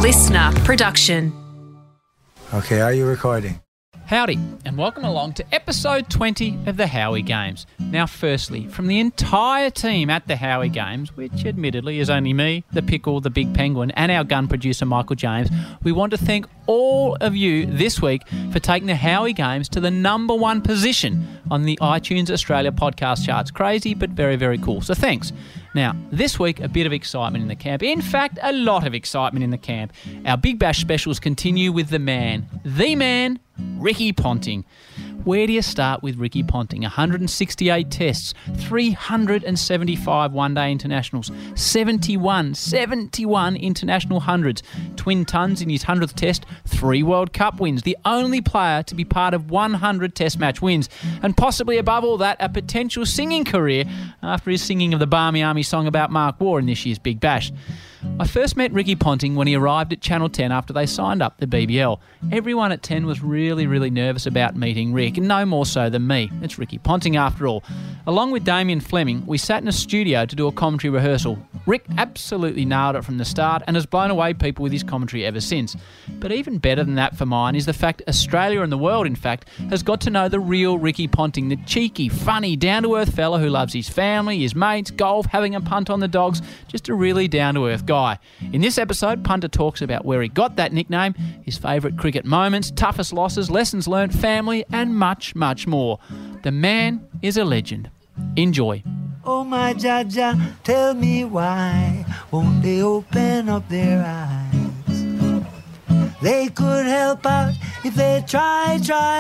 listener production. Okay, are you recording? Howdy, and welcome along to episode 20 of the Howie Games. Now, firstly, from the entire team at the Howie Games, which admittedly is only me, the Pickle, the Big Penguin, and our gun producer Michael James, we want to thank all of you this week for taking the Howie Games to the #1 position on the iTunes Australia podcast charts. Crazy, but very, very cool. So thanks. Now, this week, a bit of excitement in the camp. In fact, a lot of excitement in the camp. Our Big Bash specials continue with the man, Ricky Ponting. Where do you start with Ricky Ponting? 168 tests, 375 one-day internationals, 71 international hundreds, twin tons in his 100th test, 3 World Cup wins, the only player to be part of 100 test match wins, and possibly above all that, a potential singing career after his singing of the Barmy Army song about Mark Waugh in this year's Big Bash. I first met Ricky Ponting when he arrived at Channel 10 after they signed up the BBL. Everyone at 10 was really nervous about meeting Rick, and no more so than me. It's Ricky Ponting after all. Along with Damien Fleming, we sat in a studio to do a commentary rehearsal. Rick absolutely nailed it from the start and has blown away people with his commentary ever since. But even better than that for mine is the fact Australia and the world, in fact, has got to know the real Ricky Ponting, the cheeky, funny, down-to-earth fella who loves his family, his mates, golf, having a punt on the dogs, just a really down-to-earth guy. In this episode, Punter talks about where he got that nickname, his favourite cricket moments, toughest losses, lessons learnt, family, and much more. The man is a legend. Enjoy. Oh my Jaja, tell me why won't they open up their eyes? They could help out if they try.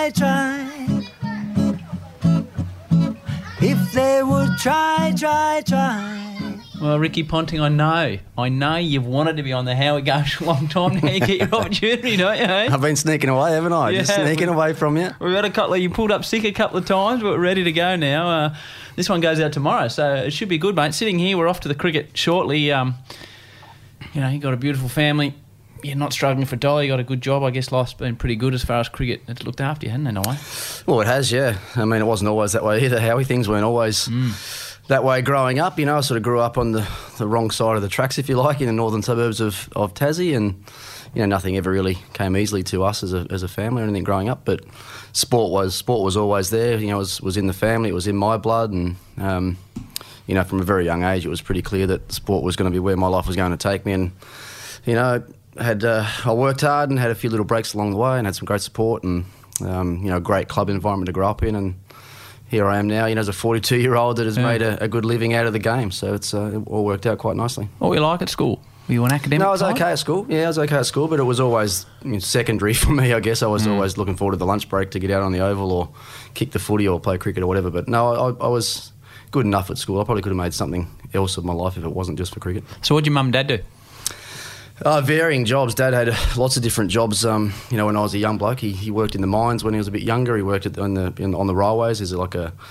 If they would try. Well, Ricky Ponting, I know you've wanted to be on the Howie Games for a long time. Now you get your opportunity, don't you? Eh? I've been sneaking away, haven't I? Just sneaking away from you. We've got a couple. You pulled up sick a couple of times, but we're ready to go now. This one goes out tomorrow, so it should be good, mate. Sitting here, we're off to the cricket shortly. You got a beautiful family. You're not struggling for dollar. You got a good job. I guess life's been pretty good as far as cricket. It's looked after you, hasn't it, Noah? Well, it has, yeah. I mean, it wasn't always that way either, Howie. Things weren't always that way growing up. You know, I sort of grew up on the wrong side of the tracks, if you like, in the northern suburbs of Tassie, and nothing ever really came easily to us as a family or anything growing up. But sport was always there. You know, it was in the family. It was in my blood, and from a very young age, it was pretty clear that sport was going to be where my life was going to take me. And I worked hard and had a few little breaks along the way, and had some great support and a great club environment to grow up in. And here I am now, as a 42-year-old that has made a good living out of the game. So it all worked out quite nicely. What were you like at school? Were you an academic? No, I was okay at school. Yeah, I was okay at school, but it was always secondary for me, I guess. I was always looking forward to the lunch break to get out on the oval or kick the footy or play cricket or whatever. But no, I was good enough at school. I probably could have made something else of my life if it wasn't just for cricket. So what did your mum and dad do? Varying jobs. Dad had lots of different jobs. When I was a young bloke, he worked in the mines when he was a bit younger. He worked on the railways as like a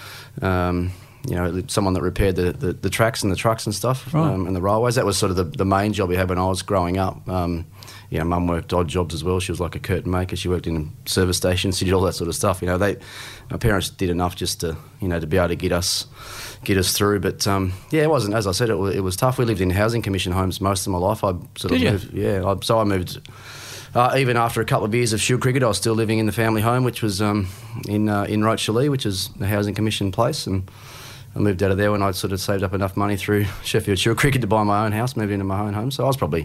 someone that repaired the tracks and the trucks and stuff, right. And the railways. That was sort of the main job he had when I was growing up. Mum worked odd jobs as well. She was like a curtain maker. She worked in service stations. She did all that sort of stuff. My parents did enough just to to be able to get us through. But it wasn't, as I said, it was tough. We lived in housing commission homes most of my life. I moved. Even after a couple of years of shield cricket, I was still living in the family home, which was in Rochelle, which is the housing commission place, and I moved out of there when I'd sort of saved up enough money through Sheffield Shield Cricket to buy my own house, moved into my own home. So I was probably,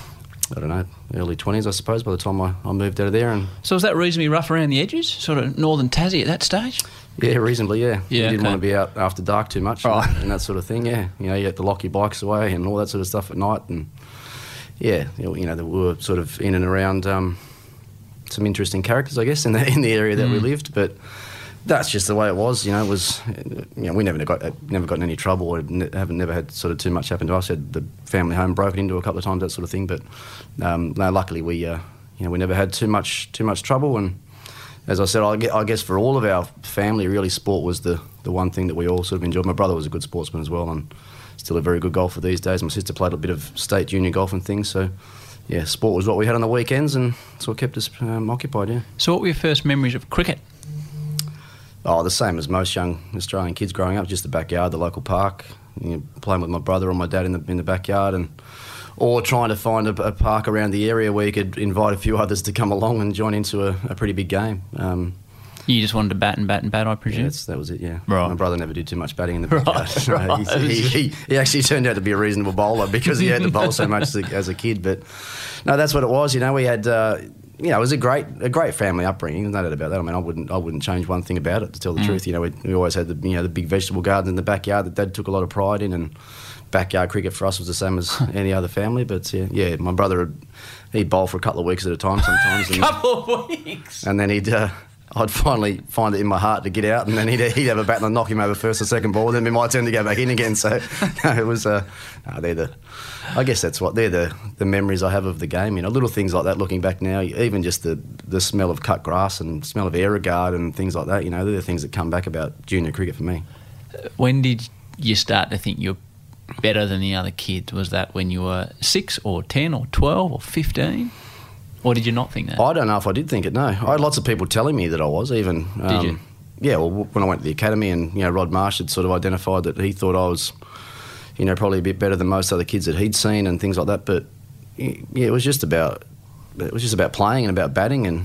early 20s, I suppose, by the time I moved out of there. And so was that reasonably rough around the edges, sort of northern Tassie at that stage? Yeah, reasonably, yeah. Yeah, you didn't want to be out after dark too much and that sort of thing, yeah. You had to lock your bikes away and all that sort of stuff at night. And, we were sort of in and around some interesting characters, I guess, in the area that we lived. But that's just the way it was. It was. We never got in any trouble or never had sort of too much happen to us. Had the family home broken into a couple of times, that sort of thing. But luckily we never had too much trouble. And as I said, I guess for all of our family, really, sport was the one thing that we all sort of enjoyed. My brother was a good sportsman as well, and still a very good golfer these days. My sister played a bit of state junior golf and things. So yeah, sport was what we had on the weekends, and it's what kept us occupied. Yeah. So what were your first memories of cricket? Oh, the same as most young Australian kids growing up, just the backyard, the local park, playing with my brother or my dad in the backyard, and or trying to find a park around the area where you could invite a few others to come along and join into a pretty big game. You just wanted to bat, I presume? Yeah, that was it, yeah. Right. My brother never did too much batting in the backyard. Right. He actually turned out to be a reasonable bowler because he had to bowl so much as a kid. But no, that's what it was. You know, we had, it was a great family upbringing. There's no doubt about that. I mean, I wouldn't change one thing about it, to tell the truth. You know, we always had the big vegetable garden in the backyard that Dad took a lot of pride in, and backyard cricket for us was the same as any other family. But yeah, my brother, he'd bowl for a couple of weeks at a time sometimes. Couple of weeks? And then I'd finally find it in my heart to get out, and then he'd have a bat and knock him over first or second ball, and then it'd be my turn to go back in again. So it was, I guess they're the memories I have of the game. You know, little things like that. Looking back now, even just the smell of cut grass and smell of Aerogard and things like that. You know, they're the things that come back about junior cricket for me. When did you start to think you're better than the other kids? Was that when you were 6 or 10 or 12 or 15? Or did you not think that? I don't know if I did think it, no. I had lots of people telling me that I was, even. Did you? Yeah, well, when I went to the academy, and, Rod Marsh had sort of identified that he thought I was, probably a bit better than most other kids that he'd seen and things like that. But, yeah, it was just about playing and about batting, and,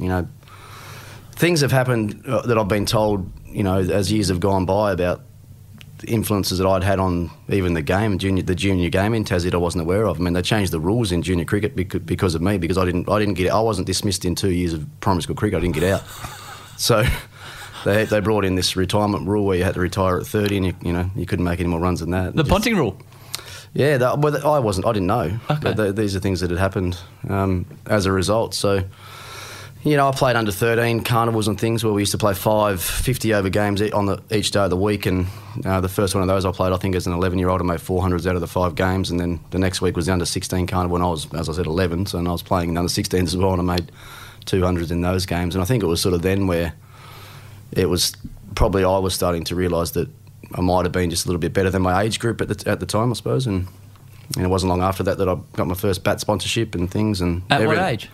things have happened that I've been told, as years have gone by, about influences that I'd had on even the game, the junior game in Tassie that I wasn't aware of. I mean, they changed the rules in junior cricket because of me, because I wasn't dismissed in 2 years of primary school cricket. I didn't get out. So they brought in this retirement rule where you had to retire at 30, and you couldn't make any more runs than that. The Ponting rule? Yeah, I didn't know. Okay. But these are things that had happened as a result. So, I played under 13 carnivals and things where we used to play 5 50-over games each day of the week, and the first one of those I played, I think, as an 11-year-old. I made 400s out of the 5 games, and then the next week was the under 16 carnival, and I was, as I said, 11, and I was playing in under 16s as well, and I made 200s in those games. And I think it was sort of then where it was probably I was starting to realise that I might have been just a little bit better than my age group at the time, I suppose. And it wasn't long after that I got my first bat sponsorship and things. And at what age?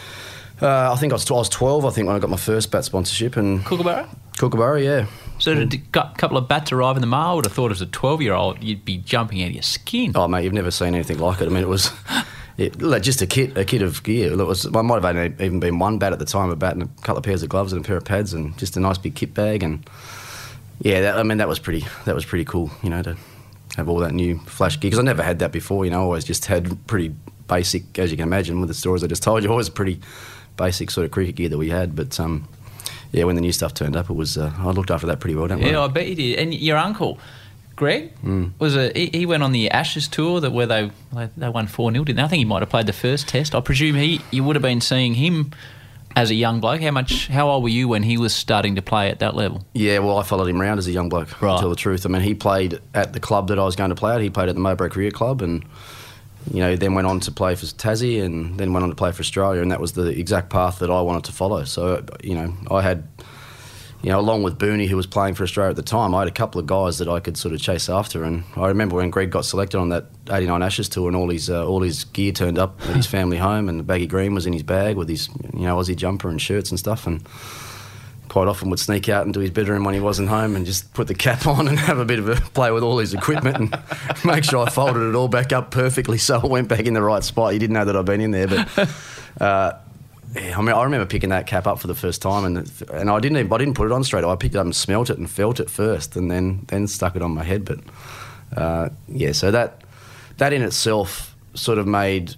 I think I was 12, I think, when I got my first bat sponsorship. And Kookaburra, yeah. So a couple of bats arrive in the mail. I would have thought as a 12-year-old you'd be jumping out of your skin. Oh, mate, you've never seen anything like it. I mean, it was just a kit of gear. I might have even been one bat at the time, a bat and a couple of pairs of gloves and a pair of pads and just a nice big kit bag. And, yeah, that was pretty cool, to have all that new flash gear. Because I never had that before, I always just had pretty basic, as you can imagine, with the stories I just told you, always pretty basic sort of cricket gear that we had. But yeah, when the new stuff turned up, it was I looked after that pretty well, don't I? Yeah, I bet you did. And your uncle, Greg, he went on the Ashes tour where they won 4-0, didn't they? I think he might have played the first test. I presume you would have been seeing him as a young bloke. How old were you when he was starting to play at that level? Yeah, well, I followed him around as a young bloke, to tell the truth. I mean, he played at the club that I was going to play at. He played at the Mowbray Career Club, and then went on to play for Tassie, and then went on to play for Australia, and that was the exact path that I wanted to follow. So, I had, along with Booney, who was playing for Australia at the time, I had a couple of guys that I could sort of chase after. And I remember when Greg got selected on that 89 Ashes tour, and all his gear turned up at his family home, and the baggy green was in his bag with his, Aussie jumper and shirts and stuff, and quite often would sneak out into his bedroom when he wasn't home and just put the cap on and have a bit of a play with all his equipment and make sure I folded it all back up perfectly so it went back in the right spot. He didn't know that I'd been in there, but yeah, I mean, I remember picking that cap up for the first time, and I didn't put it on straight away. I picked it up and smelt it and felt it first, and then stuck it on my head. But yeah, so that in itself sort of made,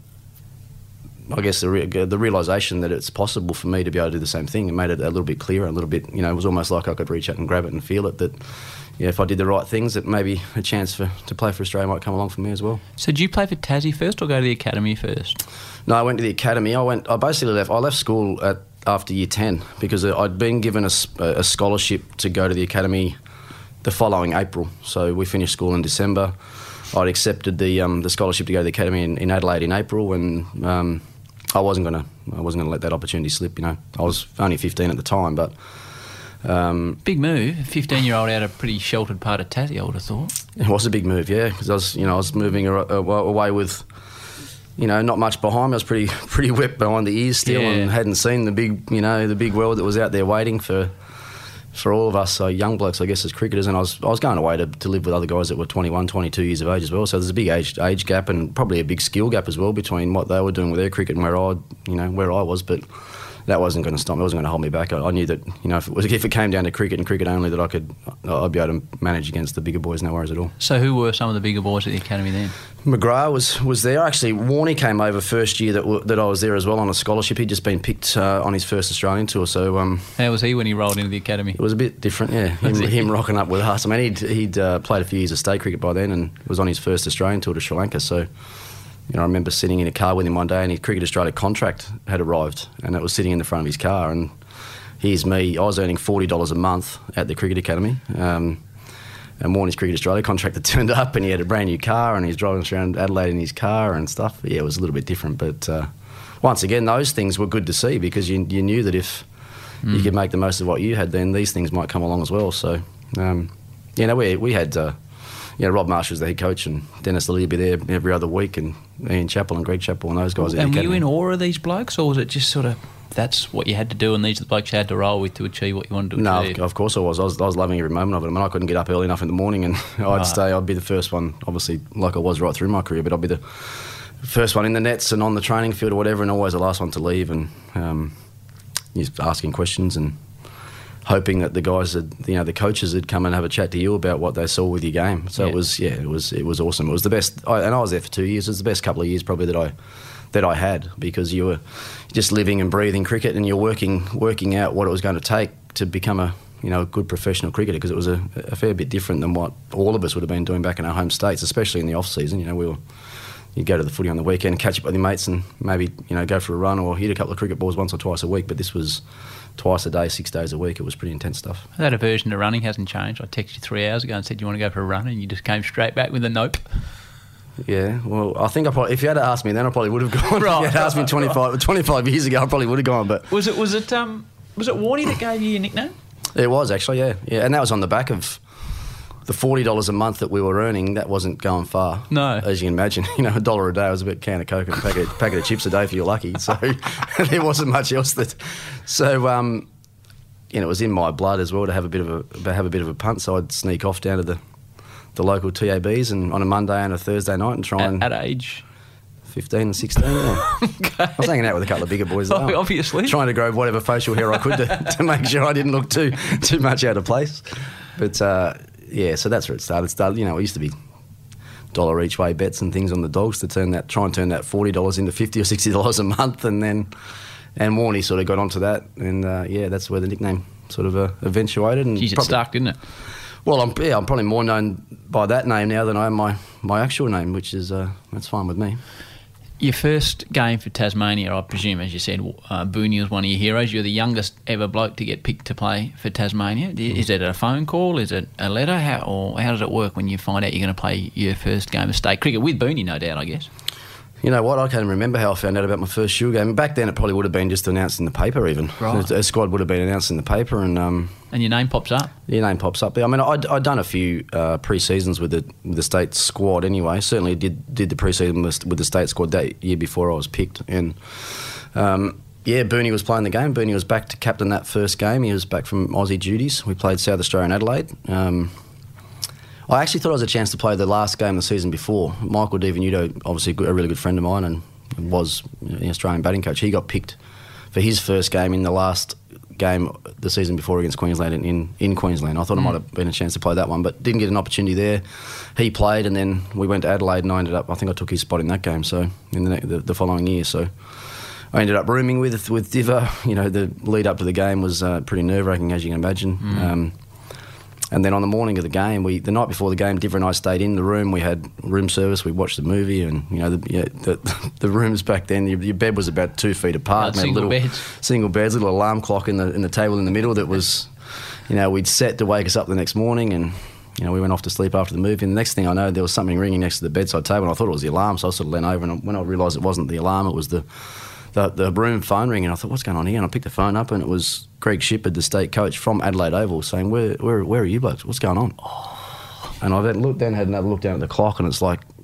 I guess, the realisation that it's possible for me to be able to do the same thing, and made it a little bit clearer, a little bit, it was almost like I could reach out and grab it and feel it, that if I did the right things, that maybe a chance to play for Australia might come along for me as well. So did you play for Tassie first or go to the academy first? No, I went to the academy. I left school after year 10 because I'd been given a scholarship to go to the academy the following April. So we finished school in December. I'd accepted the scholarship to go to the academy in Adelaide in April, and I wasn't gonna let that opportunity slip. I was only 15 at the time, but big move. A 15-year-old out of a pretty sheltered part of Tassie, I would have thought. It was a big move, yeah, because I was moving away with not much behind me. I was pretty wet behind the ears still, and hadn't seen the big world that was out there waiting for for all of us young blokes, I guess, as cricketers, and I was going away to live with other guys that were 21, 22 years of age as well. So there's a big age gap and probably a big skill gap as well between what they were doing with their cricket and where I was. But that wasn't going to stop me. It wasn't going to hold me back. I knew that if it came down to cricket and cricket only, that I'd be able to manage against the bigger boys, no worries at all. So who were some of the bigger boys at the academy then? McGrath was there. Actually, Warney came over first year that I was there as well on a scholarship. He'd just been picked on his first Australian tour. So how was he when he rolled into the academy? It was a bit different, yeah. Him rocking up with us. I mean, he'd played a few years of state cricket by then and was on his first Australian tour to Sri Lanka. So, I remember sitting in a car with him one day and his Cricket Australia contract had arrived and it was sitting in the front of his car, and here's me. I was earning $40 a month at the Cricket Academy, and Warney's Cricket Australia contract had turned up and he had a brand new car and he's driving us around Adelaide in his car and stuff. Yeah, it was a little bit different, but once again, those things were good to see because you knew that if you could make the most of what you had, then these things might come along as well. So, we had... Rob Marsh was the head coach and Dennis Lilly would be there every other week, and Ian Chappell and Greg Chappell and those guys. And were you in awe of these blokes, or was it just sort of that's what you had to do and these are the blokes you had to roll with to achieve what you wanted to achieve? No, of course I was. I was loving every moment of it. I mean, I couldn't get up early enough in the morning and I'd be the first one, obviously, like I was right through my career, but I'd be the first one in the nets and on the training field or whatever, and always the last one to leave, and just asking questions and hoping that the guys, the coaches would come and have a chat to you about what they saw with your game. So it was awesome. It was the best, and I was there for 2 years. It was the best couple of years probably that I had, because you were just living and breathing cricket, and you're working out what it was going to take to become a good professional cricketer, because it was a fair bit different than what all of us would have been doing back in our home states, especially in the off season. You'd go to the footy on the weekend, catch up with your mates, and maybe go for a run or hit a couple of cricket balls once or twice a week. But this was twice a day, 6 days a week. It was pretty intense stuff. That aversion to running hasn't changed. I texted you 3 hours ago and said you want to go for a run, and you just came straight back with a nope. Yeah, well, I think if you had asked me then, I probably would have gone. Right. If you had asked me 25 years ago, I probably would have gone. But was it Warney that gave you your nickname? It was actually, yeah, and that was on the back of the $40 a month that we were earning. That wasn't going far. No. As you can imagine, $1 a day was a bit can of Coke and a packet of chips a day if you're lucky. So there wasn't much else it was in my blood as well to have a bit of a punt. So I'd sneak off down to the local TABs and on a Monday and a Thursday night and try at age 15 and 16, yeah. Okay. I was hanging out with a couple of bigger boys. Obviously. Trying to grow whatever facial hair I could to make sure I didn't look too much out of place. But so that's where it started. It used to be $1 each way bets and things on the dogs to try and turn that $40 into $50 or $60 a month, and Warney sort of got onto that, and that's where the nickname sort of eventuated. And it stuck, didn't it? Well, I'm probably more known by that name now than I am my actual name, which is that's fine with me. Your first game for Tasmania, I presume, as you said, Booney was one of your heroes. You're the youngest ever bloke to get picked to play for Tasmania. Is it a phone call? Is it a letter? How does it work when you find out you're going to play your first game of state cricket with Booney, no doubt, I guess? You know what? I can't remember how I found out about my first Shield game. Back then, it probably would have been just announced in the paper, even. Right. A squad would have been announced in the paper, and your name pops up. Your name pops up. I mean, I'd done a few pre-seasons with the state squad anyway. Certainly did the pre-season with the state squad that year before I was picked, and Booney was playing the game. Booney was back to captain that first game. He was back from Aussie duties. We played South Australia and Adelaide. I actually thought I was a chance to play the last game of the season before. Michael DiVenuto, obviously a really good friend of mine and was an Australian batting coach, he got picked for his first game in the last game the season before against Queensland in Queensland. I thought it might have been a chance to play that one, but didn't get an opportunity there. He played, and then we went to Adelaide, and I think I took his spot in that game, so in the following year. So I ended up rooming with Diva. The lead up to the game was pretty nerve-wracking, as you can imagine. And then on the morning of the game, the night before the game, Diva and I stayed in the room. We had room service. We watched the movie, and the rooms back then, your bed was about 2 feet apart. Single beds, little alarm clock in the table in the middle that was, we'd set to wake us up the next morning, and we went off to sleep after the movie. And the next thing I know, there was something ringing next to the bedside table, and I thought it was the alarm. So I sort of leant over, and when I realised it wasn't the alarm, it was the room phone ringing. I thought, what's going on here? And I picked the phone up, and it was Greg Shippard, the state coach from Adelaide Oval, saying, where are you blokes? What's going on? And I then had another look down at the clock, and it's like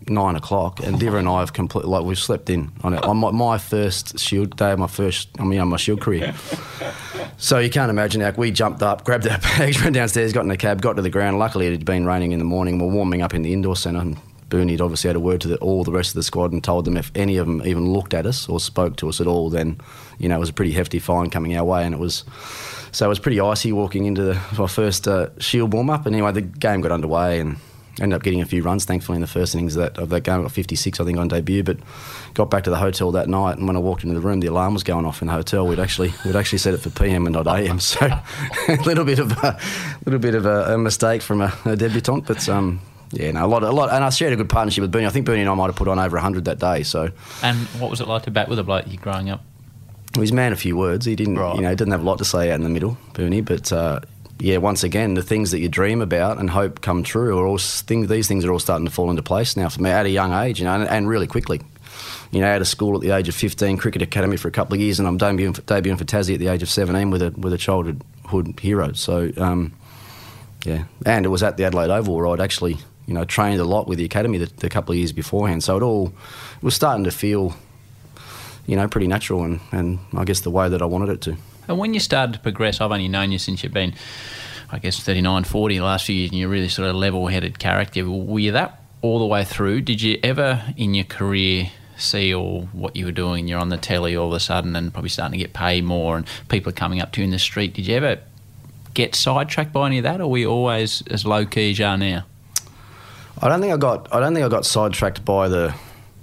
9 o'clock, and Diva and I have completely, like, we've slept in on my first Shield day of my Shield career. So you can't imagine how we jumped up, grabbed our bags, ran downstairs, got in the cab, got to the ground. Luckily, it had been raining in the morning. We're warming up in the indoor centre, and Booney had obviously had a word to all the rest of the squad and told them if any of them even looked at us or spoke to us at all, then, you know, it was a pretty hefty fine coming our way, and it was pretty icy walking into my first Shield warm-up. And anyway, the game got underway and ended up getting a few runs, thankfully, in the first innings of that game. I got 56, I think, on debut, but got back to the hotel that night, and when I walked into the room, the alarm was going off in the hotel. We'd actually set it for PM and not AM, so a little bit of a mistake from a debutante, but yeah, no, a lot, and I shared a good partnership with Booney. I think Booney and I might have put on over 100 that day. So, and what was it like to bat with a bloke you growing up? Well, he's man a few words. He didn't, you know, didn't have a lot to say out in the middle, Booney, but. Yeah, once again, the things that you dream about and hope come true are all these things are all starting to fall into place now for me at a young age, you know, and really quickly. You know, out of school at the age of 15, cricket academy for a couple of years, and I'm debuting for Tassie at the age of 17 with a childhood hero. So, yeah, and it was at the Adelaide Oval where I'd actually, you know, trained a lot with the academy the couple of years beforehand. So it was starting to feel, you know, pretty natural and I guess the way that I wanted it to. And when you started to progress, I've only known you since you've been, I guess, 39, 40 the last few years, and you're really sort of level-headed character. Were you that all the way through? Did you ever in your career see all what you were doing, you're on the telly all of a sudden and probably starting to get paid more and people are coming up to you in the street? Did you ever get sidetracked by any of that, or were you always as low-key as you are now? I don't think I got sidetracked by the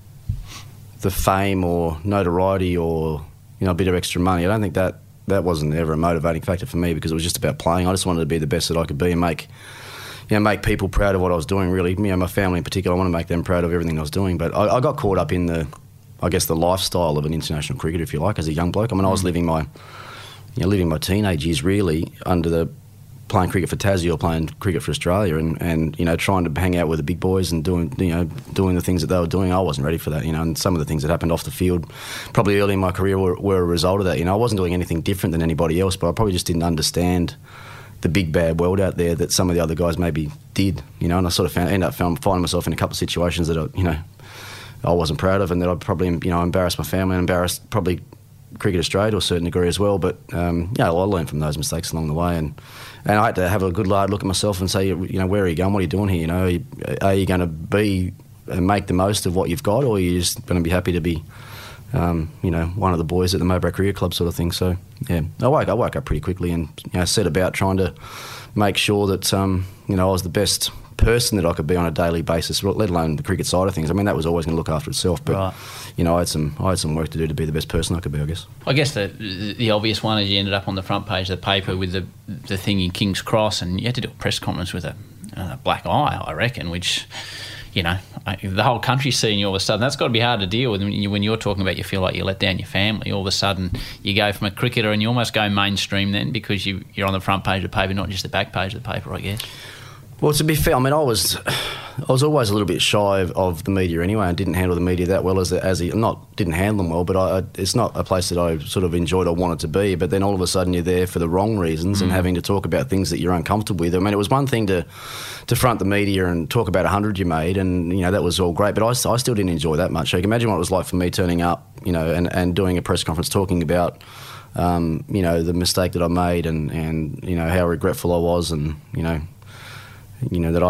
fame or notoriety or, you know, a bit of extra money. I don't think that wasn't ever a motivating factor for me, because it was just about playing. I just wanted to be the best that I could be and make people proud of what I was doing, really. You know, my family in particular, I want to make them proud of everything I was doing. But I got caught up in the lifestyle of an international cricketer, if you like, as a young bloke. I mean, I was living my teenage years really under playing cricket for Tassie or playing cricket for Australia, and you know, trying to hang out with the big boys and doing the things that they were doing. I wasn't ready for that, you know, and some of the things that happened off the field probably early in my career were a result of that. You know, I wasn't doing anything different than anybody else, but I probably just didn't understand the big bad world out there that some of the other guys maybe did, you know, and I sort of finding myself in a couple of situations that I wasn't proud of, and that I probably, you know, embarrassed my family and embarrassed probably Cricket Australia to a certain degree as well. But I learned from those mistakes along the way, and I had to have a good hard look at myself and say, you know, where are you going? What are you doing here? You know, are you going to be and make the most of what you've got, or are you just going to be happy to be, you know, one of the boys at the Mowbray Career Club sort of thing? So yeah, I woke up pretty quickly and, you know, set about trying to make sure that you know, I was the best person that I could be on a daily basis, let alone the cricket side of things. I mean, that was always going to look after itself, but right. You know, I had some work to do to be the best person I could be, I guess. I guess the obvious one is you ended up on the front page of the paper with the thing in King's Cross, and you had to do a press conference with a black eye, I reckon, which, you know, the whole country's seeing you all of a sudden. That's got to be hard to deal with when you're talking about you feel like you let down your family. All of a sudden you go from a cricketer and you almost go mainstream then, because you're on the front page of the paper, not just the back page of the paper, I guess. Well, to be fair, I mean, I was always a little bit shy of the media anyway, and didn't handle the media that well didn't handle them well, but it's not a place that I sort of enjoyed or wanted to be. But then all of a sudden you're there for the wrong reasons and having to talk about things that you're uncomfortable with. I mean, it was one thing to front the media and talk about 100 you made, and, you know, that was all great, but I still didn't enjoy that much. So you can imagine what it was like for me turning up, you know, and doing a press conference talking about, you know, the mistake that I made and you know, how regretful I was, and, you know, that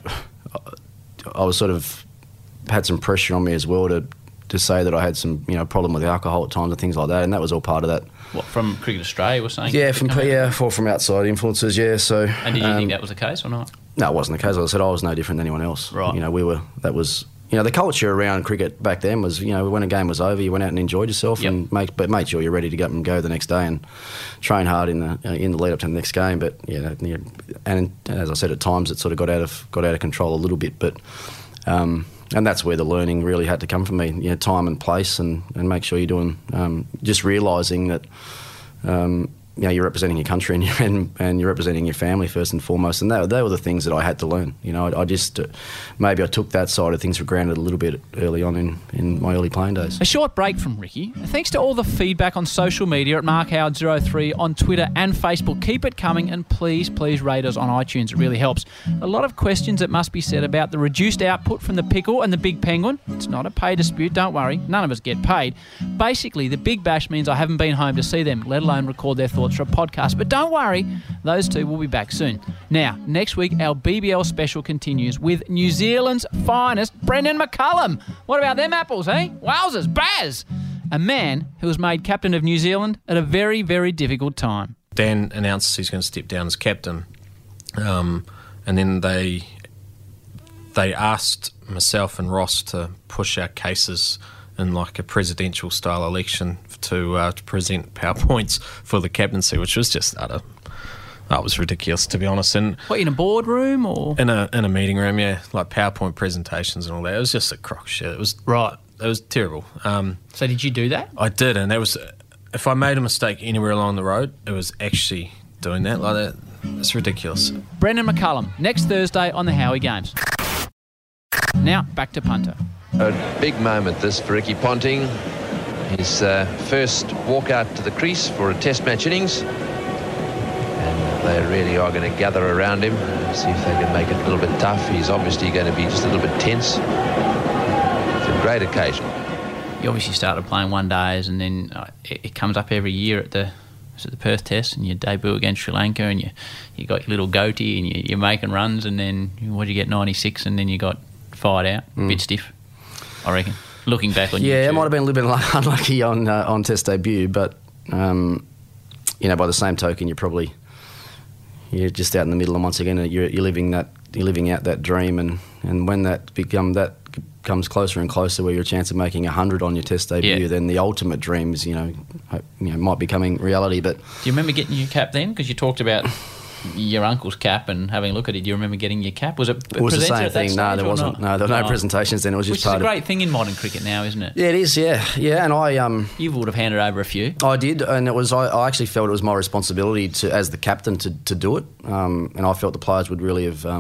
I was sort of had some pressure on me as well to say that I had some, you know, problem with alcohol at times and things like that, and that was all part of that. What, from Cricket Australia was saying? Yeah, from outside influences, yeah. So. And did you think that was the case or not? No, it wasn't the case. As I said, I was no different than anyone else. Right. You know, that was, you know, the culture around cricket back then was, you know, when a game was over, you went out and enjoyed yourself, yep. and made sure you're ready to get up and go the next day and train hard in the lead up to the next game. But yeah, and as I said, at times it sort of got out of control a little bit. But and that's where the learning really had to come from me. You know, time and place, and make sure you're doing just realising that. you're representing your country and you're representing your family first and foremost. And they were the things that I had to learn. I just maybe I took that side of things for granted a little bit early on in my early playing days. A short break from Ricky. Thanks to all the feedback on social media at MarkHoward03 on Twitter and Facebook. Keep it coming, and please rate us on iTunes. It really helps. A lot of questions that must be said about the reduced output from the Pickle and the Big Penguin. It's not a pay dispute, don't worry. None of us get paid. Basically, the Big Bash means I haven't been home to see them, let alone record their thoughts for a podcast. But don't worry, those two will be back soon. Now, next week, our BBL special continues with New Zealand's finest, Brendan McCullum. What about them apples, eh? Wowzers, Baz! A man who was made captain of New Zealand at a very, very difficult time. Dan announced he's going to step down as captain. And then they asked myself and Ross to push our cases in like a presidential style election to present PowerPoints for the captaincy, which was just that was ridiculous, to be honest. And what, in a boardroom or in a meeting room? Yeah, like PowerPoint presentations and all that. It was just a crock shit. It was right. It was terrible. So did you do that? I did, and that was, if I made a mistake anywhere along the road, it was actually doing that like that. It's ridiculous. Brendan McCullum next Thursday on the Howie Games. Now back to punter. A big moment this for Ricky Ponting. His first walk out to the crease for a test match innings. And they really are going to gather around him, see if they can make it a little bit tough. He's obviously going to be just a little bit tense. It's a great occasion. You obviously started playing one days, and then it comes up every year at the Perth Test, and you debut against Sri Lanka, and you got your little goatee, and you're making runs, and then what did you get, 96, and then you got fired out, a bit stiff, I reckon. Looking back on YouTube. It might have been a little bit unlucky on Test debut, but by the same token, you're just out in the middle, and once again, you're living out that dream, and when that comes closer and closer, where you're a chance of making 100 on your Test debut, then the ultimate dream is might be coming reality. But do you remember getting your cap then? Because you talked about your uncle's cap and having a look at it. Do you remember getting your cap? Was it the same thing? No, there wasn't. No, there were no presentations then. It was just part of... Which is a great thing in modern cricket now, isn't it? Yeah, it is. Yeah. And I you would have handed over a few. I did, and it was. I actually felt it was my responsibility as the captain to do it, and I felt the players would really have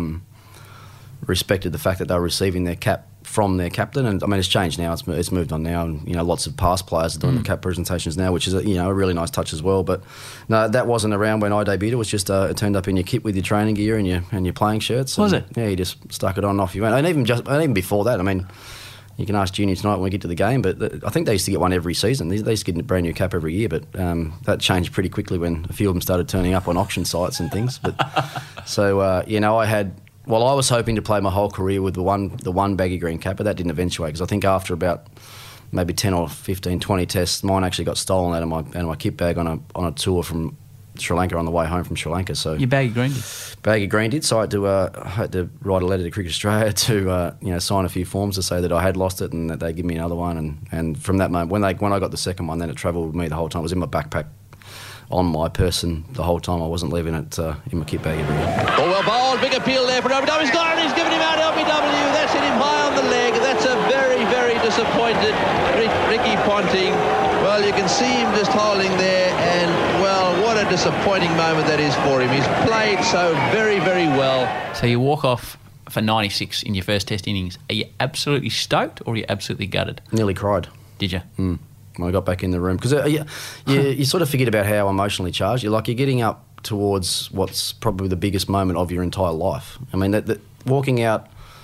respected the fact that they were receiving their cap from their captain. And I mean, it's changed now. It's moved on now, and lots of past players are doing the cap presentations now, which is a really nice touch as well. But no, that wasn't around when I debuted. It was just it turned up in your kit with your training gear and your playing shirts. Was it? Yeah, you just stuck it on and off you went. And even before that, I mean, you can ask Junior tonight when we get to the game, but I think they used to get one every season. They used to get a brand new cap every year, but that changed pretty quickly when a few of them started turning up on auction sites and things. But so I had. Well, I was hoping to play my whole career with the one baggy green cap, but that didn't eventuate, because I think after about maybe 10 or 15, 20 tests, mine actually got stolen out of my kit bag on a tour from Sri Lanka on the way home from Sri Lanka. So you baggy greened it? Baggy greened it, so I had to write a letter to Cricket Australia to sign a few forms to say that I had lost it and that they'd give me another one. And from that moment, when I got the second one, then it travelled with me the whole time. It was in my backpack on my person the whole time. I wasn't leaving it in my kit bag every year. Oh, well bowled, big appeal there for LBW. He's got it, he's given him out LBW. That's hit him high on the leg. That's a very, very disappointed Ricky Ponting. Well, you can see him just holding there, and, well, what a disappointing moment that is for him. He's played so very, very well. So you walk off for 96 in your first Test innings. Are you absolutely stoked, or are you absolutely gutted? Nearly cried. Did you? When I got back in the room, because you sort of forget about how emotionally charged you're getting up towards what's probably the biggest moment of your entire life. I mean, that walking out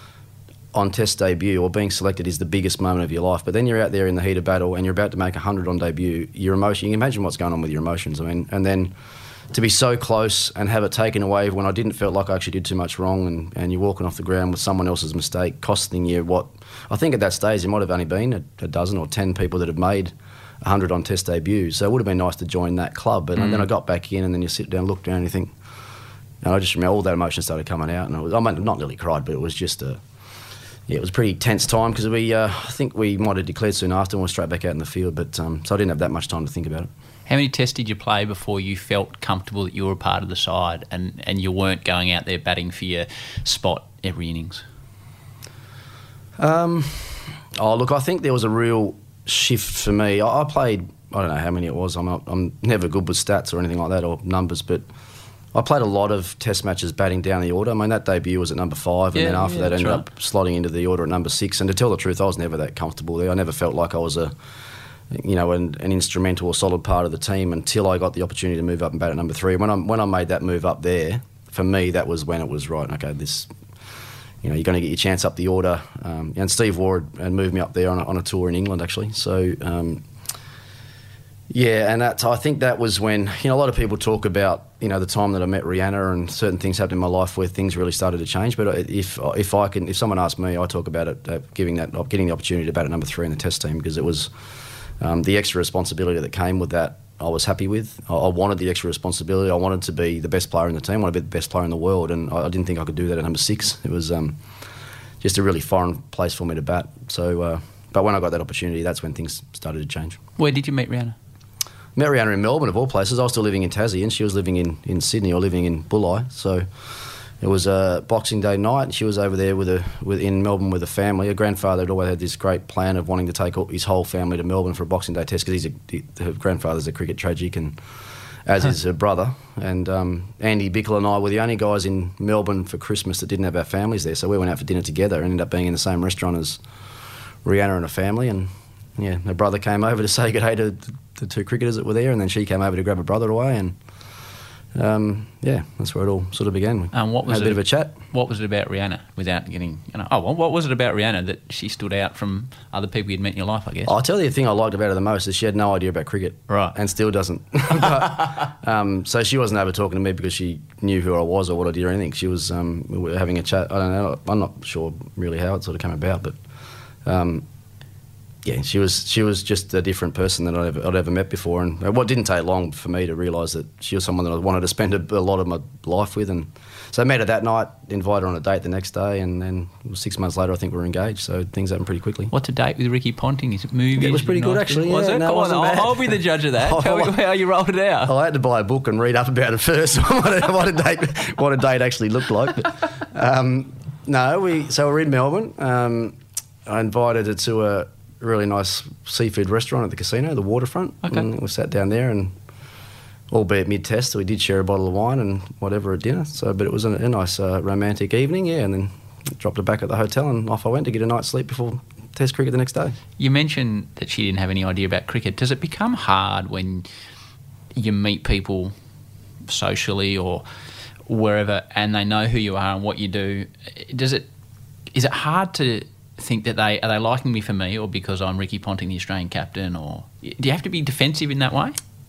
on Test debut or being selected is the biggest moment of your life, but then you're out there in the heat of battle and you're about to make 100 on debut. Your emotion, you can imagine what's going on with your emotions. I mean, and then to be so close and have it taken away when I didn't feel like I actually did too much wrong, and you're walking off the ground with someone else's mistake costing you what I think at that stage there might have only been a dozen or 10 people that have made 100 on Test debut, so it would have been nice to join that club. But then I got back in, and then you sit down, look down, and you think, and I just remember all that emotion started coming out, and I mean, not nearly cried, but it was just it was a pretty tense time, because I think we might have declared soon after and we're straight back out in the field, but so I didn't have that much time to think about it. How many tests did you play before you felt comfortable that you were a part of the side and you weren't going out there batting for your spot every innings? Look, I think there was a real shift for me. I played I don't know how many it was. I'm never good with stats or anything like that or numbers, but I played a lot of Test matches batting down the order. I mean, that debut was at number 5, and then after that ended up slotting into the order at number 6. And to tell the truth, I was never that comfortable there. I never felt like I was an instrumental or solid part of the team until I got the opportunity to move up and bat at number 3. When I made that move up there, for me, that was when it was right. Okay, this, you're going to get your chance up the order. And Steve Ward had moved me up there on a tour in England, actually. So. And I think that was when, a lot of people talk about, the time that I met Rihanna and certain things happened in my life where things really started to change. But if someone asked me, I talk about it, getting the opportunity to bat at number 3 in the Test team, because it was the extra responsibility that came with that. I was happy with. I wanted the extra responsibility. I wanted to be the best player in the team. I wanted to be the best player in the world, and I didn't think I could do that at number 6. It was just a really foreign place for me to bat. So, but when I got that opportunity, that's when things started to change. Where did you meet Rihanna? Met Rihanna in Melbourne, of all places. I was still living in Tassie, and she was living in Sydney or living in Bulli. So it was a Boxing Day night, and she was over there in Melbourne with a family. Her grandfather had always had this great plan of wanting to take his whole family to Melbourne for a Boxing Day test, because her grandfather's a cricket tragic, and as is her brother. And Andy Bickle and I were the only guys in Melbourne for Christmas that didn't have our families there. So we went out for dinner together and ended up being in the same restaurant as Rihanna and her family. And yeah, her brother came over to say good day to the 2 cricketers that were there, and then she came over to grab her brother away, and that's where it all sort of began. What was had a bit of a chat. What was it about Rihanna, without getting, what was it about Rihanna that she stood out from other people you'd met in your life, I guess? I'll tell you the thing I liked about her the most is she had no idea about cricket. Right. And still doesn't. So she wasn't over talking to me because she knew who I was or what I did or anything. She was we were having a chat. I don't know. I'm not sure really how it sort of came about, but she was just a different person than I'd ever met before. And what didn't take long for me to realise that she was someone that I wanted to spend a lot of my life with. And so I met her that night, invited her on a date the next day, and then 6 months later I think we were engaged. So things happened pretty quickly. What's a date with Ricky Ponting? Is it movies? It was pretty good, actually. Was it? No, Come on, I'll be the judge of that. Tell me how you rolled it out. I had to buy a book and read up about it first, what a date actually looked like. But, so we're in Melbourne. I invited her to a really nice seafood restaurant at the casino, the Waterfront. Okay. And we sat down there, and albeit mid-test, so we did share a bottle of wine and whatever at dinner. So, but it was a nice romantic evening, and then dropped her back at the hotel, and off I went to get a night's sleep before Test cricket the next day. You mentioned that she didn't have any idea about cricket. It become hard when you meet people socially or wherever, and they know who you are and what you do? Is it hard to think that are they liking me for me or because I'm Ricky Ponting, the Australian captain, or do you have to be defensive in that way?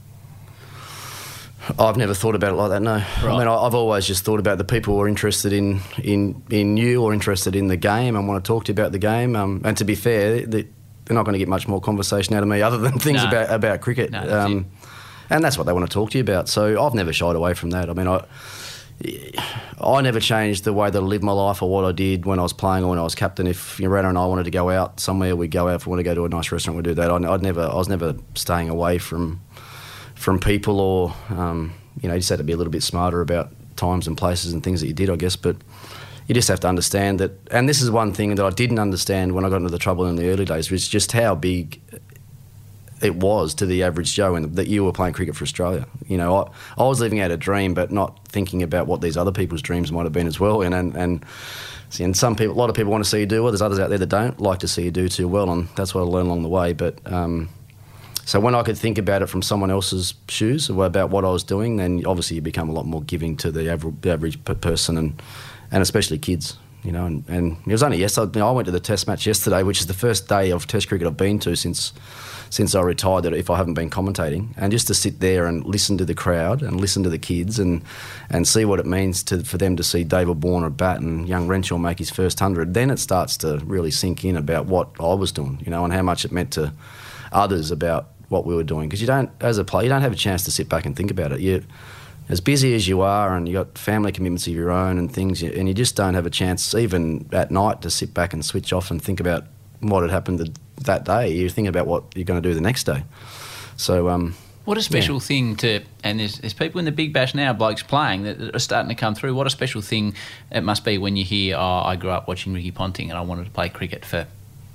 I've never thought about it like that, no. Right. I mean, I've always just thought about the people who are interested in you or interested in the game and want to talk to you about the game. And to be fair, they're not going to get much more conversation out of me other than things about cricket. No, that's and that's what they want to talk to you about. So I've never shied away from that. I mean, I never changed the way that I lived my life or what I did when I was playing or when I was captain. If Rihanna and I wanted to go out somewhere, we'd go out. If we wanted to go to a nice restaurant, we'd do that. I was never staying away from people, or you just had to be a little bit smarter about times and places and things that you did, I guess. But you just have to understand that. And this is one thing that I didn't understand when I got into the trouble in the early days, was just how big it was to the average Joe, and that you were playing cricket for Australia. I was living out a dream, but not thinking about what these other people's dreams might have been as well. And some people, a lot of people want to see you do well. There's others out there that don't like to see you do too well, and that's what I learned along the way. But so when I could think about it from someone else's shoes about what I was doing, then obviously you become a lot more giving to the average person, and especially kids. And it was only yesterday. I went to the Test match yesterday, which is the first day of Test cricket I've been to since I retired, that if I haven't been commentating, and just to sit there and listen to the crowd and listen to the kids and see what it means for them to see David Warner bat and young Renshaw make his first 100, then it starts to really sink in about what I was doing, and how much it meant to others about what we were doing. Because as a player, you don't have a chance to sit back and think about it. You're as busy as you are, and you got family commitments of your own and things, and you just don't have a chance, even at night, to sit back and switch off and think about what had happened that day. You're thinking about what you're going to do the next day. So what a special thing and there's people in the Big Bash now, blokes playing, that are starting to come through. What a special thing it must be when you hear, I grew up watching Ricky Ponting and I wanted to play cricket for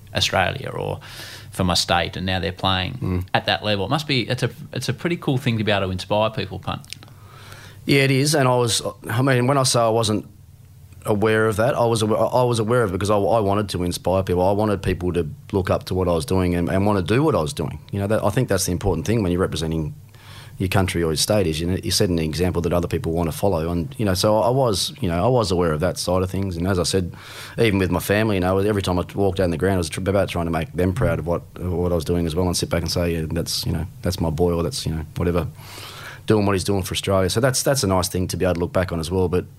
Australia or for my state, and now they're playing at that level. It must be. It's a pretty cool thing to be able to inspire people, Punt. Yeah, it is. And when I say I wasn't aware of that, I was aware of it because I wanted to inspire people. I wanted people to look up to what I was doing and want to do what I was doing. I think that's the important thing when you're representing your country or your state is you're setting an example that other people want to follow. And so I was aware of that side of things. And as I said, even with my family, every time I walked down the ground, I was about trying to make them proud of what I was doing as well, and sit back and say, yeah, that's my boy, or that's whatever, doing what he's doing for Australia. So that's a nice thing to be able to look back on as well. But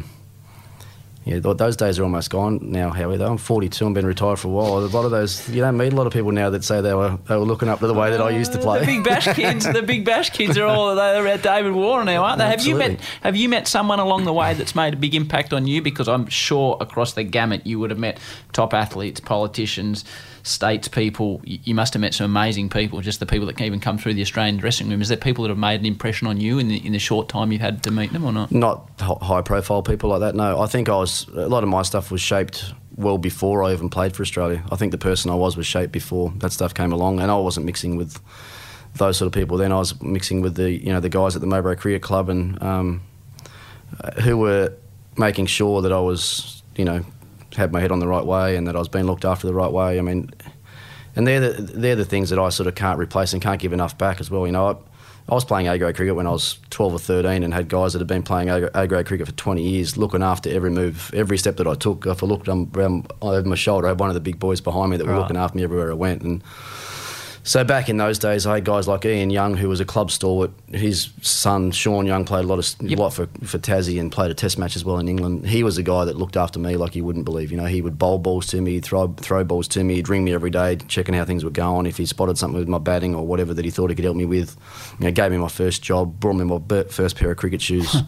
yeah, those days are almost gone now, Howie, though. I'm 42 and been retired for a while. A lot of those, you don't meet a lot of people now that say they were looking up to the way that I used to play. The Big Bash kids are all about David Warner now, aren't they? Have you met someone along the way that's made a big impact on you? Because I'm sure across the gamut you would have met top athletes, politicians, statespeople. You must have met some amazing people, just the people that can even come through the Australian dressing room. Is there people that have made an impression on you in the short time you've had to meet them or not? Not high-profile people like that, no. I think a lot of my stuff was shaped well before I even played for Australia. I think the person I was shaped before that stuff came along, and I wasn't mixing with those sort of people then. I was mixing with the guys at the Mowbray Cricket Club and who were making sure that I was, had my head on the right way and that I was being looked after the right way. I mean, and they're the things that I sort of can't replace and can't give enough back as well. I was playing A-grade cricket when I was 12 or 13 and had guys that had been playing A-grade cricket for 20 years looking after every move, every step that I took. If I looked around over my shoulder, I had one of the big boys behind me that were looking after me everywhere I went. And so back in those days, I had guys like Ian Young, who was a club stalwart. His son, Sean Young, played a lot for Tassie and played a test match as well in England. He was a guy that looked after me like you wouldn't believe. He would bowl balls to me, he'd throw balls to me, he'd ring me every day, checking how things were going. If he spotted something with my batting or whatever that he thought he could help me with, gave me my first job, brought me my first pair of cricket shoes.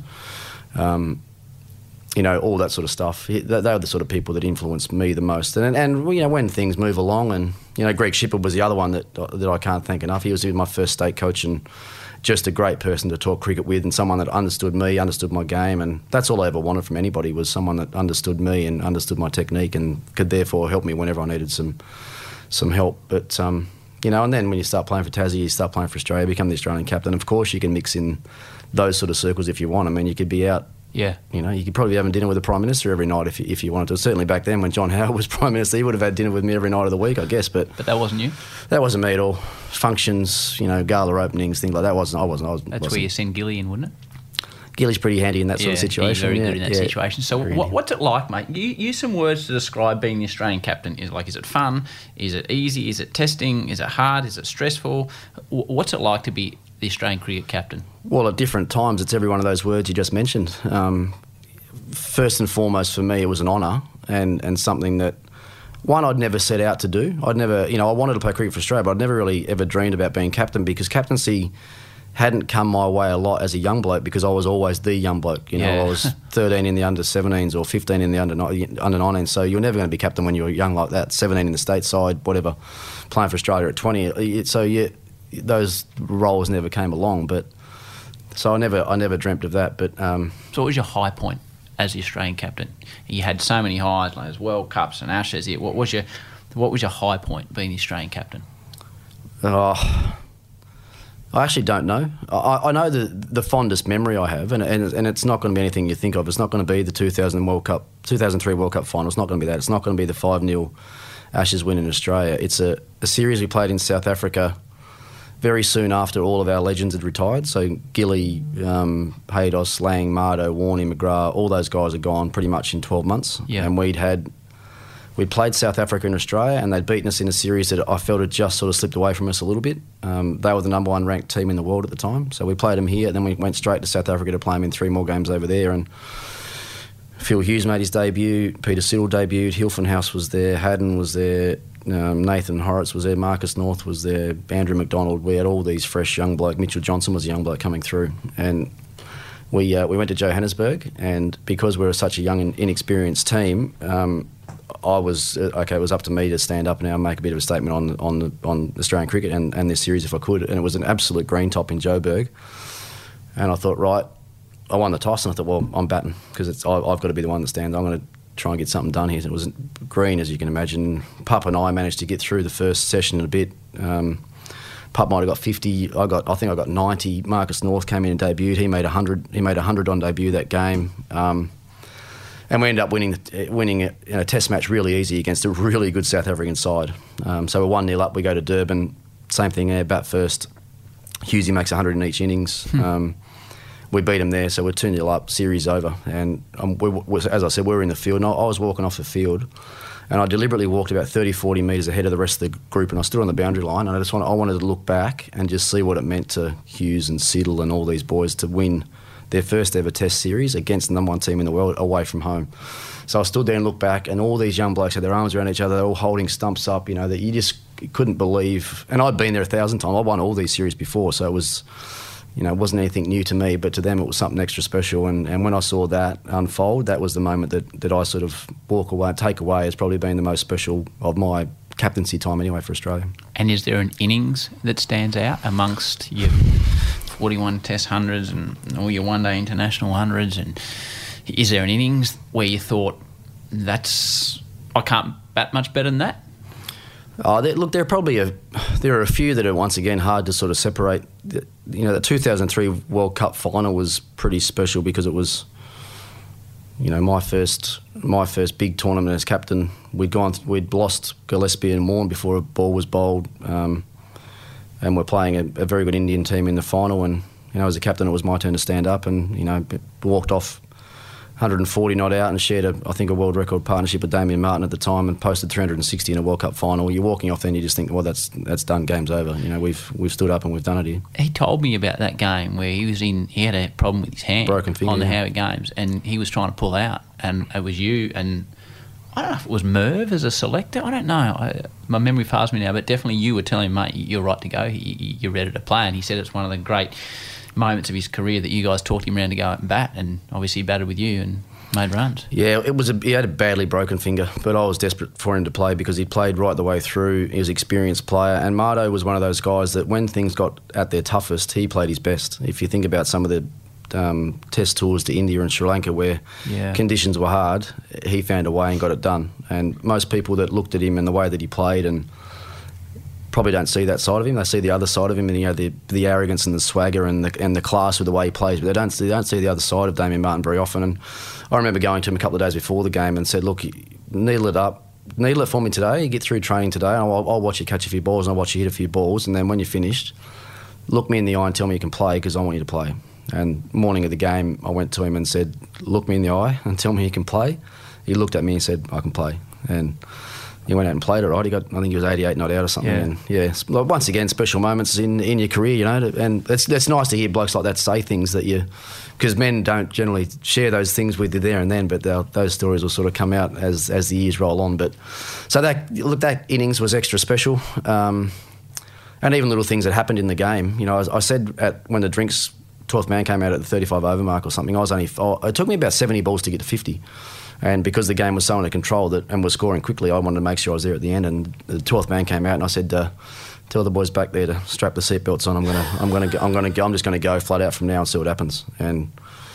All that sort of stuff. They were the sort of people that influenced me the most. And when things move along, and Greg Shippard was the other one that I can't thank enough. He was my first state coach and just a great person to talk cricket with, and someone that understood me, understood my game, and that's all I ever wanted from anybody, was someone that understood me and understood my technique and could therefore help me whenever I needed some help. But and then when you start playing for Tassie, you start playing for Australia, become the Australian captain. Of course, you can mix in those sort of circles if you want. I mean, you could be out. Yeah. You could probably be having dinner with the Prime Minister every night if you wanted to. Certainly back then when John Howard was Prime Minister, he would have had dinner with me every night of the week, I guess. But that wasn't you? That wasn't me at all. Functions, gala openings, things like that. I wasn't. That's where you send Gilly in, wouldn't it? Gilly's pretty handy in that sort of situation. He's very good in that situation. So what's it like, mate? Use some words to describe being the Australian captain. Is it fun? Is it easy? Is it testing? Is it hard? Is it stressful? What's it like to be the Australian cricket captain? Well, at different times, it's every one of those words you just mentioned. First and foremost, for me, it was an honour and something that, one, I'd never set out to do. I wanted to play cricket for Australia, but I'd never really ever dreamed about being captain, because captaincy hadn't come my way a lot as a young bloke, because I was always the young bloke. I was 13 in the under-17s or 15 in the under-19s, so you're never going to be captain when you're young like that. 17 in the state side, whatever, playing for Australia at 20. Those roles never came along, but so I never dreamt of that. But so what was your high point as the Australian captain? You had so many highs, like World Cups and Ashes. What was your high point being the Australian captain? I actually don't know. I know the fondest memory I have, and it's not going to be anything you think of. It's not going to be the 2003 World Cup final. It's not going to be that. It's not going to be the 5-0 Ashes win in Australia. It's a series we played in South Africa very soon after all of our legends had retired. So Gilly, Haydos, Lang, Mardo, Warney, McGrath, all those guys are gone pretty much in 12 months. Yeah. And we'd played South Africa and Australia, and they'd beaten us in a series that I felt had just sort of slipped away from us a little bit. They were the number 1 ranked team in the world at the time. So we played them here, then we went straight to South Africa to play them in 3 more games over there. And Phil Hughes made his debut, Peter Siddle debuted, Hilfenhaus was there, Haddon was there, Nathan Horrocks was there, Marcus North was there, Andrew McDonald. We had all these fresh young bloke. Mitchell Johnson was a young bloke coming through, and we went to Johannesburg. And because we were such a young and inexperienced team, it was up to me to stand up now and make a bit of a statement on Australian cricket and this series if I could. And it was an absolute green top in Joburg, and I thought, right, I won the toss, and I thought, well, I'm batting because I've got to be the one that stands. I'm going to try and get something done here. It wasn't green, as you can imagine. Pup and I managed to get through the first session a bit. Pup might have got 50. I think I got 90. Marcus North came in and debuted. He made 100. He made 100 on debut that game. And we ended up winning a test match really easy against a really good South African side. So we're 1-0 up. We go to Durban. Same thing there, bat first. Hughesy makes 100 in each innings. We beat them there, so we're 2-0 up, series over. And as I said, we were in the field. And I was walking off the field, and I deliberately walked about 30, 40 metres ahead of the rest of the group, and I stood on the boundary line, and I wanted to look back and just see what it meant to Hughes and Siddle and all these boys to win their first ever test series against the number one team in the world away from home. So I stood there and looked back, and all these young blokes had their arms around each other, they're all holding stumps up, that you just couldn't believe. And I'd been there 1,000 times. I won all these series before, so it was, it wasn't anything new to me, but to them it was something extra special. And when I saw that unfold, that was the moment that I sort of take away as probably being the most special of my captaincy time anyway for Australia. And is there an innings that stands out amongst your 41 Test hundreds and all your one-day international hundreds? And is there an innings where you thought, I can't bat much better than that? There are a few that are once again hard to sort of separate. The 2003 World Cup final was pretty special because it was, my first big tournament as captain. We'd lost Gillespie and Morn before a ball was bowled, and we're playing a very good Indian team in the final. And as a captain, it was my turn to stand up and walked off 140 not out and shared a world record partnership with Damien Martin at the time and posted 360 in a World Cup final. You're walking off then, you just think, well, that's done, game's over. We've stood up and we've done it here. He told me about that game where he had a problem with his hand, broken finger, on the Howie Games, and he was trying to pull out, and it was you, and I don't know if it was Merv as a selector, I don't know. My memory fails me now, but definitely you were telling him, mate, you're right to go, you're ready to play, and he said it's one of the great moments of his career that you guys talked him around to go out and bat, and obviously he batted with you and made runs. Yeah, he had a badly broken finger, but I was desperate for him to play because he played right the way through. He was an experienced player, and Mardo was one of those guys that when things got at their toughest, he played his best. If you think about some of the test tours to India and Sri Lanka where conditions were hard, he found a way and got it done. And most people that looked at him and the way that he played and probably don't see that side of him. They see the other side of him, and the arrogance and the swagger and the class with the way he plays. But they don't see the other side of Damien Martin very often. And I remember going to him a couple of days before the game and said, "Look, needle it for me today. You get through training today, and I'll watch you catch a few balls and I'll watch you hit a few balls. And then when you're finished, look me in the eye and tell me you can play because I want you to play." And morning of the game, I went to him and said, "Look me in the eye and tell me you can play." He looked at me and said, "I can play." And he went out and played it right. He got, I think he was 88 not out or something. Yeah. And once again, special moments in your career, and it's nice to hear blokes like that say things that because men don't generally share those things with you there and then, but those stories will sort of come out as the years roll on. But so that innings was extra special, and even little things that happened in the game. I said when the drinks 12th man came out at the 35 over mark or something, it took me about 70 balls to get to 50. And because the game was so under control and was scoring quickly, I wanted to make sure I was there at the end. And the 12th man came out, and I said, "Tell the boys back there to strap the seatbelts on. I'm just going to go flat out from now and see what happens." And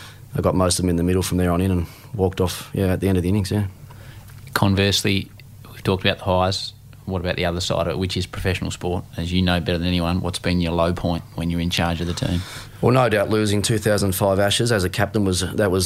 I got most of them in the middle from there on in and walked off. At the end of the innings. Conversely, we've talked about the highs. What about the other side of it, which is professional sport? As you know better than anyone, what's been your low point when you're in charge of the team? Well, no doubt losing 2005 Ashes as a captain was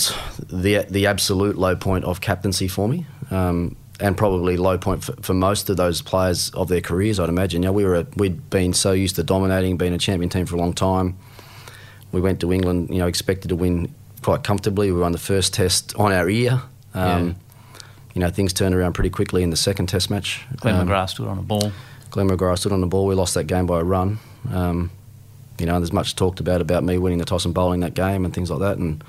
the absolute low point of captaincy for me, and probably low point for most of those players of their careers, I'd imagine. We'd been so used to dominating, being a champion team for a long time. We went to England, expected to win quite comfortably. We won the first test on our ear. Things turned around pretty quickly in the second test match. Glenn McGrath stood on the ball. We lost that game by a run. There's much talked about me winning the toss and bowling that game and things like that. And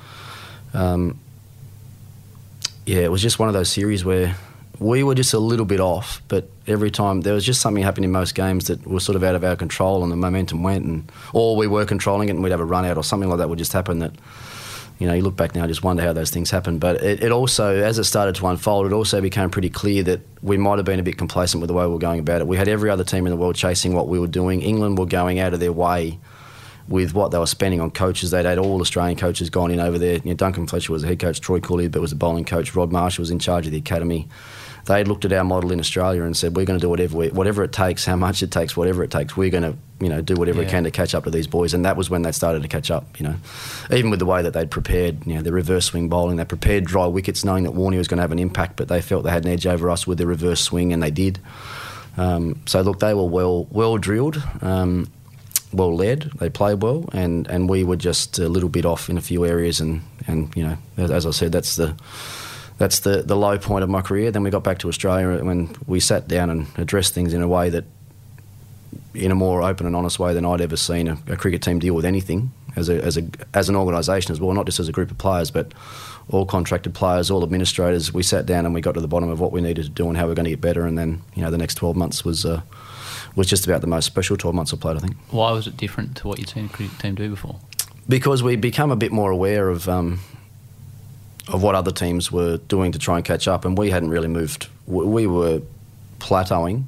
it was just one of those series where we were just a little bit off, but every time there was just something happening in most games that was sort of out of our control, and the momentum went, or we were controlling it and we'd have a run out or something like that would just happen that, you look back now and just wonder how those things happen. But it also, as it started to unfold, it also became pretty clear that we might have been a bit complacent with the way we were going about it. We had every other team in the world chasing what we were doing. England were going out of their way with what they were spending on coaches. They'd had all Australian coaches gone in over there. Duncan Fletcher was the head coach, Troy Cooley was the bowling coach, Rod Marshall was in charge of the academy. They looked at our model in Australia and said, we're going to do whatever it takes, how much it takes, whatever it takes, we're going to do whatever we can to catch up to these boys. And that was when they started to catch up, even with the way that they'd prepared, the reverse swing bowling. They prepared dry wickets knowing that Warney was going to have an impact, but they felt they had an edge over us with their reverse swing, and they did. So look, they were well drilled, well led, they played well, and we were just a little bit off in a few areas, and as I said, that's the low point of my career. Then we got back to Australia when we sat down and addressed things in a way that, in a more open and honest way than I'd ever seen a cricket team deal with anything as an organisation as well, not just as a group of players, but all contracted players, all administrators. We sat down and we got to the bottom of what we needed to do and how we're going to get better. And then, the next 12 months was just about the most special 12 months I played, I think. Why was it different to what you'd seen a cricket team do before? Because we become a bit more aware of what other teams were doing to try and catch up, and we hadn't really moved. We were plateauing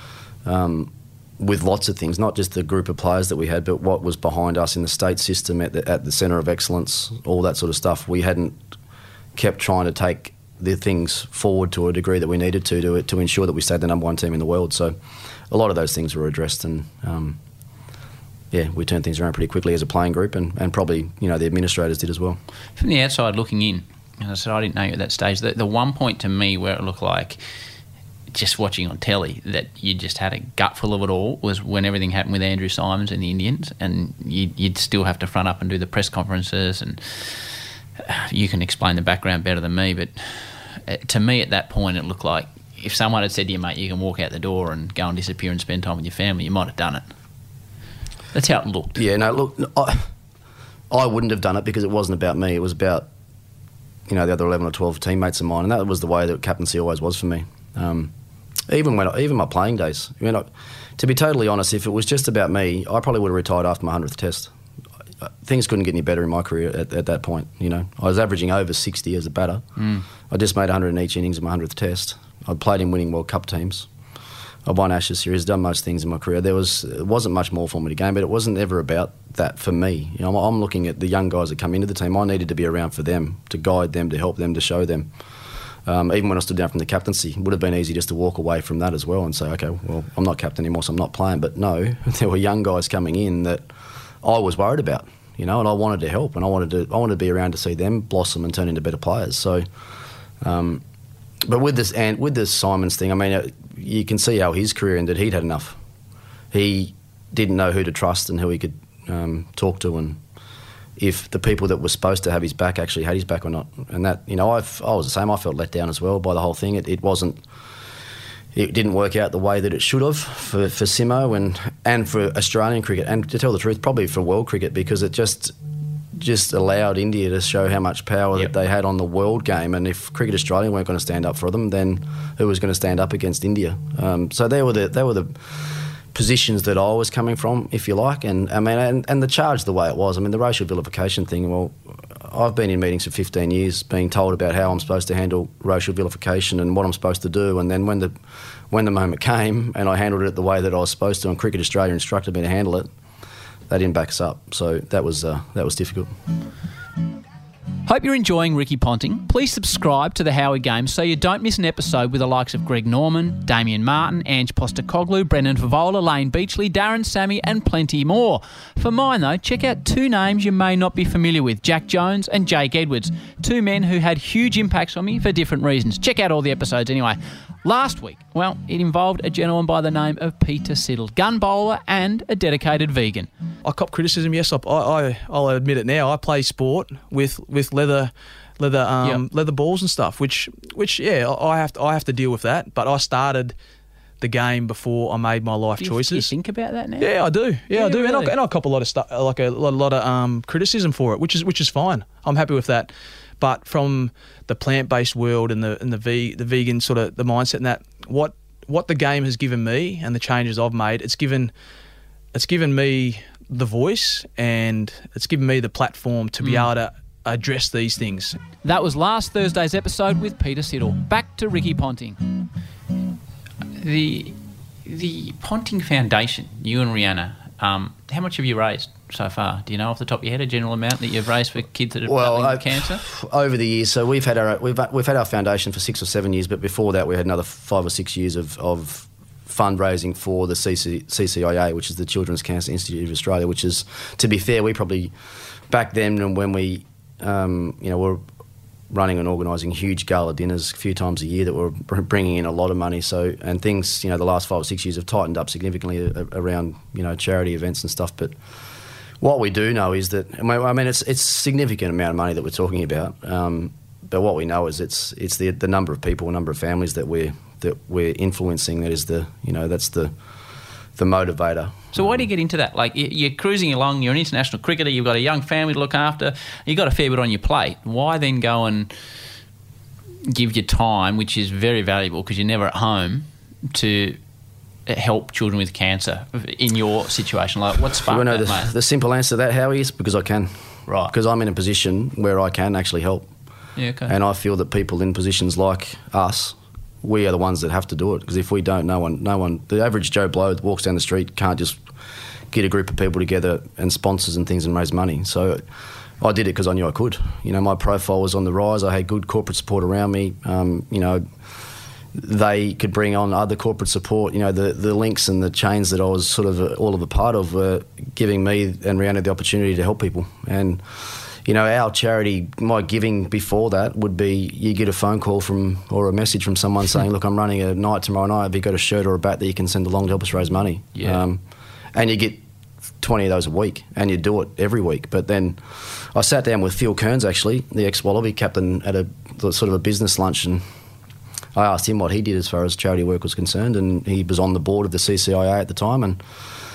with lots of things, not just the group of players that we had, but what was behind us in the state system at the centre of excellence, all that sort of stuff. We hadn't kept trying to take the things forward to a degree that we needed to ensure that we stayed the number one team in the world. So a lot of those things were addressed, and we turned things around pretty quickly as a playing group, and probably the administrators did as well. From the outside looking in, as I said, I didn't know you at that stage. The one point to me where it looked like, just watching on telly, that you just had a gutful of it all was when everything happened with Andrew Symonds and the Indians, and you'd still have to front up and do the press conferences, and you can explain the background better than me, but to me at that point it looked like if someone had said to you, mate, you can walk out the door and go and disappear and spend time with your family, you might have done it. That's how it looked. Yeah, no, look, I wouldn't have done it because it wasn't about me. It was about the other 11 or 12 teammates of mine, and that was the way that captaincy always was for me. Even my playing days. To be totally honest, if it was just about me, I probably would have retired after my 100th test. Things couldn't get any better in my career at that point. I was averaging over 60 as a batter. I just made 100 in each innings of my 100th test. I'd played in winning World Cup teams. I won Ashes series, done most things in my career. It wasn't much more for me to gain, but it wasn't ever about that for me. I'm looking at the young guys that come into the team. I needed to be around for them, to guide them, to help them, to show them. Even when I stood down from the captaincy, it would have been easy just to walk away from that as well and say, okay, well, I'm not captain anymore, so I'm not playing. But no, there were young guys coming in that I was worried about, and I wanted to help, and I wanted to be around to see them blossom and turn into better players. So, but with this Symonds thing, I mean, you can see how his career ended. He'd had enough. He didn't know who to trust and who he could talk to, and if the people that were supposed to have his back actually had his back or not. And that, I was the same. I felt let down as well by the whole thing. It didn't work out the way that it should have for Simo and for Australian cricket, and to tell the truth, probably for world cricket, because it just allowed India to show how much power that they had on the world game. And if Cricket Australia weren't going to stand up for them, then who was going to stand up against India? So they were the positions that I was coming from, if you like, and I mean, and the charge the way it was. I mean, the racial vilification thing. Well, I've been in meetings for 15 years, being told about how I'm supposed to handle racial vilification and what I'm supposed to do, and then when the moment came and I handled it the way that I was supposed to, and Cricket Australia instructed me to handle it, they didn't back us up. So that was difficult. Hope you're enjoying Ricky Ponting. Please subscribe to the Howie Games so you don't miss an episode with the likes of Greg Norman, Damien Martin, Ange Postecoglou, Brendan Favola, Lane Beachley, Darren Sammy and plenty more. For mine though, check out two names you may not be familiar with, Jack Jones and Jake Edwards, two men who had huge impacts on me for different reasons. Check out all the episodes anyway. Last week, well, it involved a gentleman by the name of Peter Siddle, gun bowler and a dedicated vegan. I cop criticism, yes. I'll admit it now. I play sport with leather balls and stuff, which I have to deal with that. But I started the game before I made my life choices. Do you think about that now? Yeah, I do. Yeah, I do. Really? And I cop a lot of stuff, like a lot of criticism for it, which is fine. I'm happy with that. But from the plant-based world and the vegan sort of the mindset and that, what the game has given me and the changes I've made, it's given me the voice and it's given me the platform to be able to address these things. That was last Thursday's episode with Peter Siddle. Back to Ricky Ponting. The Ponting Foundation, you and Rihanna How much have you raised so far? Do you know off the top of your head a general amount that you've raised for kids that are battling with cancer? Over the years, so we've had our foundation for 6 or 7 years, but before that we had another 5 or 6 years of fundraising for the CCIA, which is the Children's Cancer Institute of Australia. Which is, to be fair, we probably back then when we were running and organising huge gala dinners a few times a year that were bringing in a lot of money. So, and things, the last 5 or 6 years have tightened up significantly around, charity events and stuff. But what we do know is that, it's a significant amount of money that we're talking about. But what we know is it's the number of people, number of families that we're influencing. That is that's the motivator. So why do you get into that? Like, you're cruising along, you're an international cricketer, you've got a young family to look after, you've got a fair bit on your plate. Why then go and give your time, which is very valuable because you're never at home, to help children with cancer in your situation? Like, what sparked that, mate? The simple answer to that, Howie, is because I can. Right. Because I'm in a position where I can actually help. Yeah, okay. And I feel that people in positions like us, we are the ones that have to do it, because if we don't, no one, the average Joe Blow that walks down the street can't just get a group of people together and sponsors and things and raise money. So I did it because I knew I could. My profile was on the rise. I had good corporate support around me. They could bring on other corporate support. The links and the chains that I was sort of all of a part of were giving me and Rihanna the opportunity to help people. And our charity, my giving before that would be, you get a phone call or a message from someone saying, look, I'm running a night tomorrow night. Have you got a shirt or a bat that you can send along to help us raise money? Yeah. And you get 20 of those a week, and you do it every week. But then I sat down with Phil Kearns, actually, the ex-Wallaby captain, at a sort of a business lunch, and I asked him what he did as far as charity work was concerned, and he was on the board of the CCIA at the time, and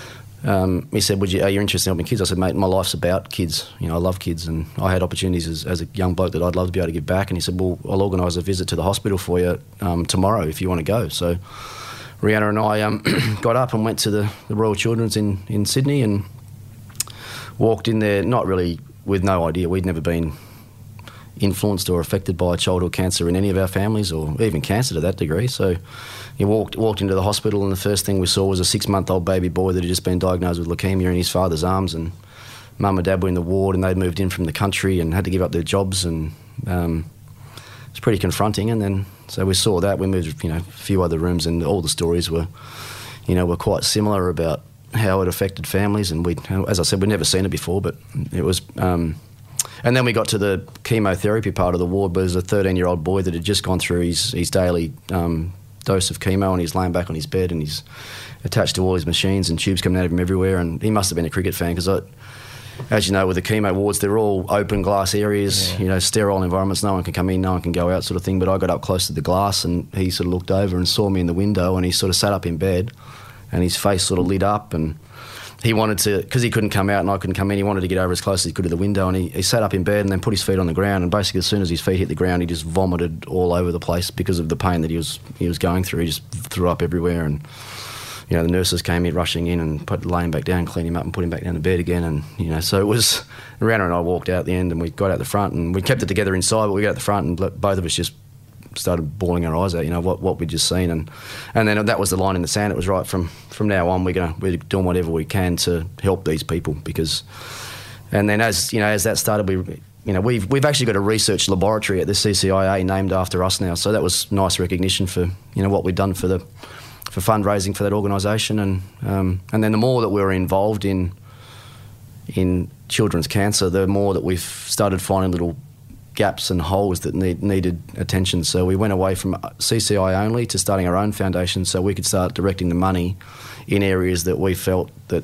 he said, are you interested in helping kids? I said, mate, my life's about kids. I love kids, and I had opportunities as a young bloke that I'd love to be able to give back. And he said, well, I'll organise a visit to the hospital for you tomorrow if you want to go. So Rihanna and I got up and went to the Royal Children's in Sydney and walked in there, not really with no idea. We'd never been influenced or affected by childhood cancer in any of our families, or even cancer to that degree. So you walked into the hospital, and the first thing we saw was a 6-month-old baby boy that had just been diagnosed with leukaemia in his father's arms, and mum and dad were in the ward, and they'd moved in from the country and had to give up their jobs, and it's pretty confronting. And then so we saw that. We moved a few other rooms, and all the stories were quite similar about how it affected families. And as I said, we'd never seen it before, but it was and then we got to the chemotherapy part of the ward, where there's a 13-year-old boy that had just gone through his daily dose of chemo, and he's laying back on his bed, and he's attached to all his machines and tubes coming out of him everywhere. And he must have been a cricket fan, because as you know, with the chemo wards, they're all open glass areas, sterile environments. No one can come in, no one can go out, sort of thing. But I got up close to the glass, and he sort of looked over and saw me in the window, and he sort of sat up in bed, and his face sort of lit up, and he wanted to, because he couldn't come out and I couldn't come in, he wanted to get over as close as he could to the window, and he sat up in bed and then put his feet on the ground, and basically as soon as his feet hit the ground, he just vomited all over the place because of the pain that he was going through. He just threw up everywhere, and the nurses came in rushing in and lay him back down, cleaned him up and put him back down to bed again. And so it was, Rihanna and I walked out the end, and we got out the front, and we kept it together inside, but we got out the front, and both of us just started bawling our eyes out, what we'd just seen. And then that was the line in the sand. It was right, from now on, we're doing whatever we can to help these people, because, and then as that started, we've actually got a research laboratory at the CCIA named after us now. So that was nice recognition for, what we'd done for fundraising for that organisation. And then the more that we were involved in children's cancer, the more that we've started finding little gaps and holes that needed attention. So we went away from CCI only to starting our own foundation, so we could start directing the money in areas that we felt that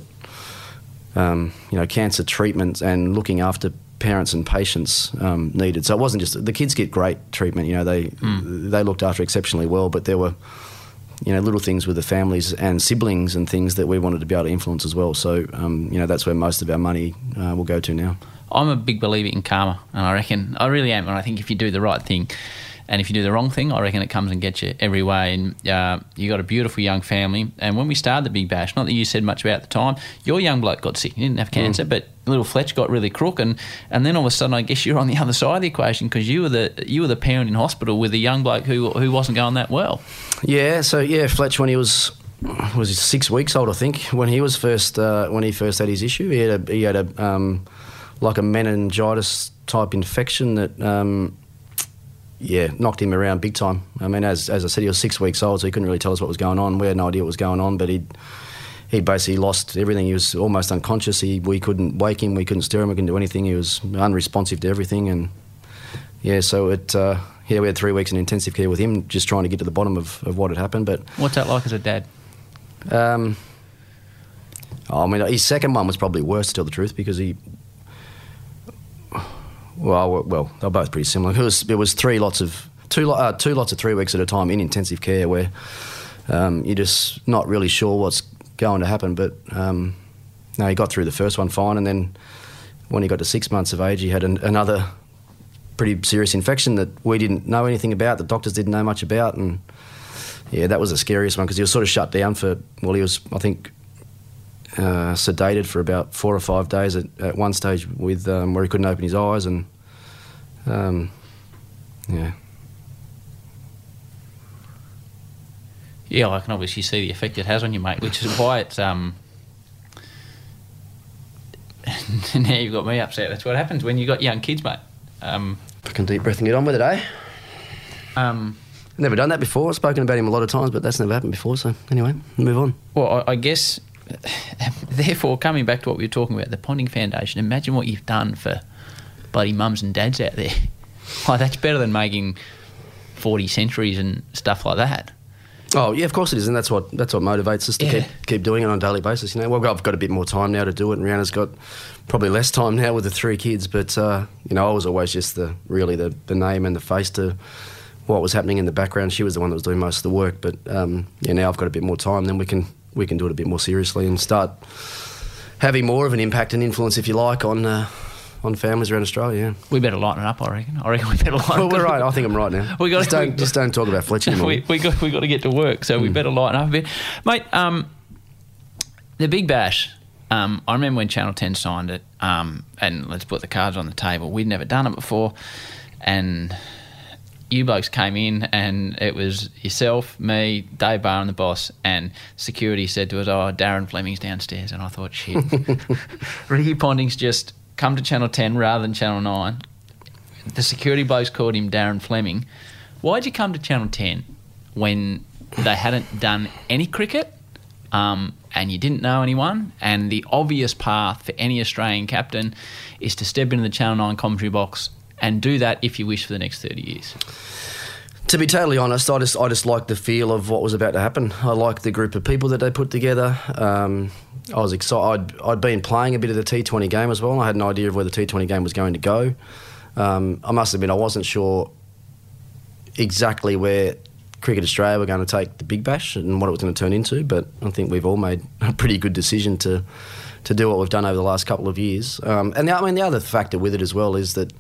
cancer treatments and looking after parents and patients needed. So it wasn't just the kids get great treatment. They looked after exceptionally well, but there were little things with the families and siblings and things that we wanted to be able to influence as well. So that's where most of our money will go to now. I'm a big believer in karma, and I really am, and I think if you do the right thing and if you do the wrong thing, I reckon it comes and gets you every way. And you got a beautiful young family, and when we started the Big Bash, not that you said much about at the time, your young bloke got sick. He didn't have cancer, but little Fletch got really crook, and then all of a sudden I guess you're on the other side of the equation, because you were the parent in hospital with a young bloke who wasn't going that well. Yeah, so Fletch, when he was was he 6 weeks old, I think, when he was first when he first had his issue. He had a like a meningitis type infection that knocked him around big time. I mean, as I said, he was 6 weeks old, so he couldn't really tell us what was going on. We had no idea what was going on, but he basically lost everything. He was almost unconscious. We couldn't wake him, we couldn't stir him, we couldn't do anything. He was unresponsive to everything, and so we had 3 weeks in intensive care with him, just trying to get to the bottom of what had happened. But what's that like as a dad? I mean, his second one was probably worse, to tell the truth, because well, they're both pretty similar. It was two lots of 3 weeks at a time in intensive care, where you're just not really sure what's going to happen. But no, he got through the first one fine, and then when he got to 6 months of age, he had another pretty serious infection that we didn't know anything about, the doctors didn't know much about, and that was the scariest one, because he was sort of shut down he was, I think, sedated for about 4 or 5 days at one stage with where he couldn't open his eyes, and Yeah, I can obviously see the effect it has on you, mate, which is why it's now you've got me upset. That's what happens when you got young kids, mate. Fucking deep breath and get on with it, eh? Never done that before. I've spoken about him a lot of times, but that's never happened before, so anyway, move on. Well, I guess, therefore, coming back to what we were talking about, the Ponting Foundation, imagine what you've done for bloody mums and dads out there. Like, that's better than making 40 centuries and stuff like that. Oh, yeah, of course it is, and that's what motivates us to keep doing it on a daily basis. Well, I've got a bit more time now to do it, and Rihanna's got probably less time now with the 3 kids, but, I was always just the name and the face to what was happening in the background. She was the one that was doing most of the work, but, now I've got a bit more time, then we can do it a bit more seriously and start having more of an impact and influence, if you like, on families around Australia. Yeah. We better lighten it up, I reckon. We better lighten it up. Well, we're right. I think I'm right now. Just don't talk about Fletcher anymore. we got to get to work, so we better lighten up a bit. Mate, the Big Bash, I remember when Channel 10 signed it, and let's put the cards on the table. We'd never done it before, and you blokes came in, and it was yourself, me, Dave Barham, the boss, and security said to us, Darren Fleming's downstairs. And I thought, shit, Ricky Ponting's just come to Channel 10 rather than Channel 9. The security blokes called him Darren Fleming. Why'd you come to Channel 10 when they hadn't done any cricket, and you didn't know anyone, and the obvious path for any Australian captain is to step into the Channel 9 commentary box and do that if you wish for the next 30 years? To be totally honest, I just liked the feel of what was about to happen. I liked the group of people that they put together. I was excited. I'd been playing a bit of the T20 game as well, and I had an idea of where the T20 game was going to go. I must admit, I wasn't sure exactly where Cricket Australia were going to take the Big Bash and what it was going to turn into, but I think we've all made a pretty good decision to do what we've done over the last couple of years. And the other factor with it as well is that,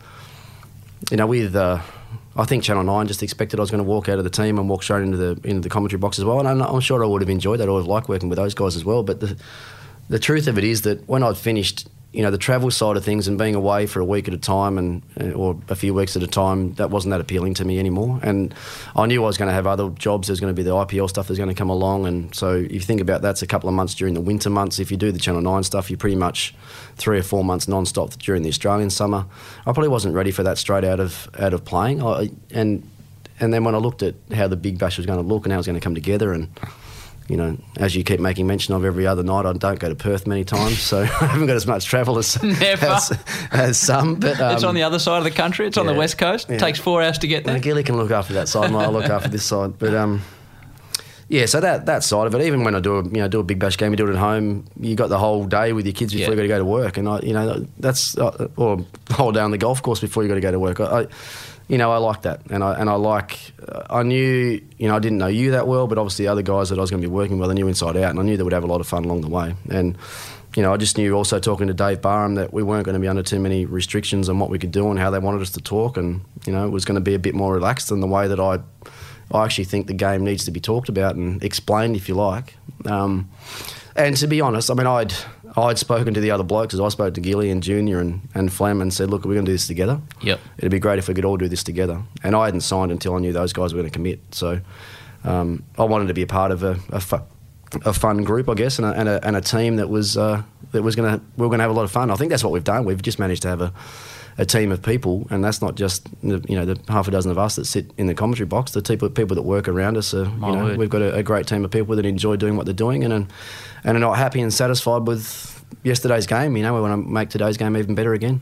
I think Channel 9 just expected I was going to walk out of the team and walk straight into the commentary box as well, and I'm sure I would have enjoyed that. I would have liked working with those guys as well, but the truth of it is that when I'd finished, the travel side of things and being away for a week at a time or a few weeks at a time, that wasn't that appealing to me anymore. And I knew I was going to have other jobs. There's going to be the IPL stuff that's going to come along, and so if you think about that, it's a couple of months during the winter months. If you do the Channel 9 stuff, you're pretty much 3 or 4 months non-stop during the Australian summer. I probably wasn't ready for that straight out of playing. And then when I looked at how the Big Bash was going to look and how it was going to come together, and as you keep making mention of every other night, I don't go to Perth many times, so I haven't got as much travel as some. But it's on the other side of the country. It's on the west coast. It takes 4 hours to get there. Gilly can look after that side, and I'll look after this side. But so that side of it. Even when I do a Big Bash game, you do it at home. You got the whole day with your kids before you got to go to work, and that's or the whole day on the golf course before you got to go to work. I like that, and I knew, I didn't know you that well, but obviously the other guys that I was going to be working with, I knew inside out, and I knew they would have a lot of fun along the way. And, I just knew also talking to Dave Barham that we weren't going to be under too many restrictions on what we could do and how they wanted us to talk, and, it was going to be a bit more relaxed than the way that I actually think the game needs to be talked about and explained, if you like. And to be honest, I'd spoken to the other blokes, as I spoke to Gilly and Junior and Flem, and said, look, we're going to do this together. Yep. It'd be great if we could all do this together. And I hadn't signed until I knew those guys were going to commit. So I wanted to be a part of a a fun group, I guess, and a team that was we were going to have a lot of fun. I think that's what we've done. We've just managed to have a team of people, and that's not just the half a dozen of us that sit in the commentary box. The people that work around us are, we've got a great team of people that enjoy doing what they're doing and are not happy and satisfied with yesterday's game. We want to make today's game even better again.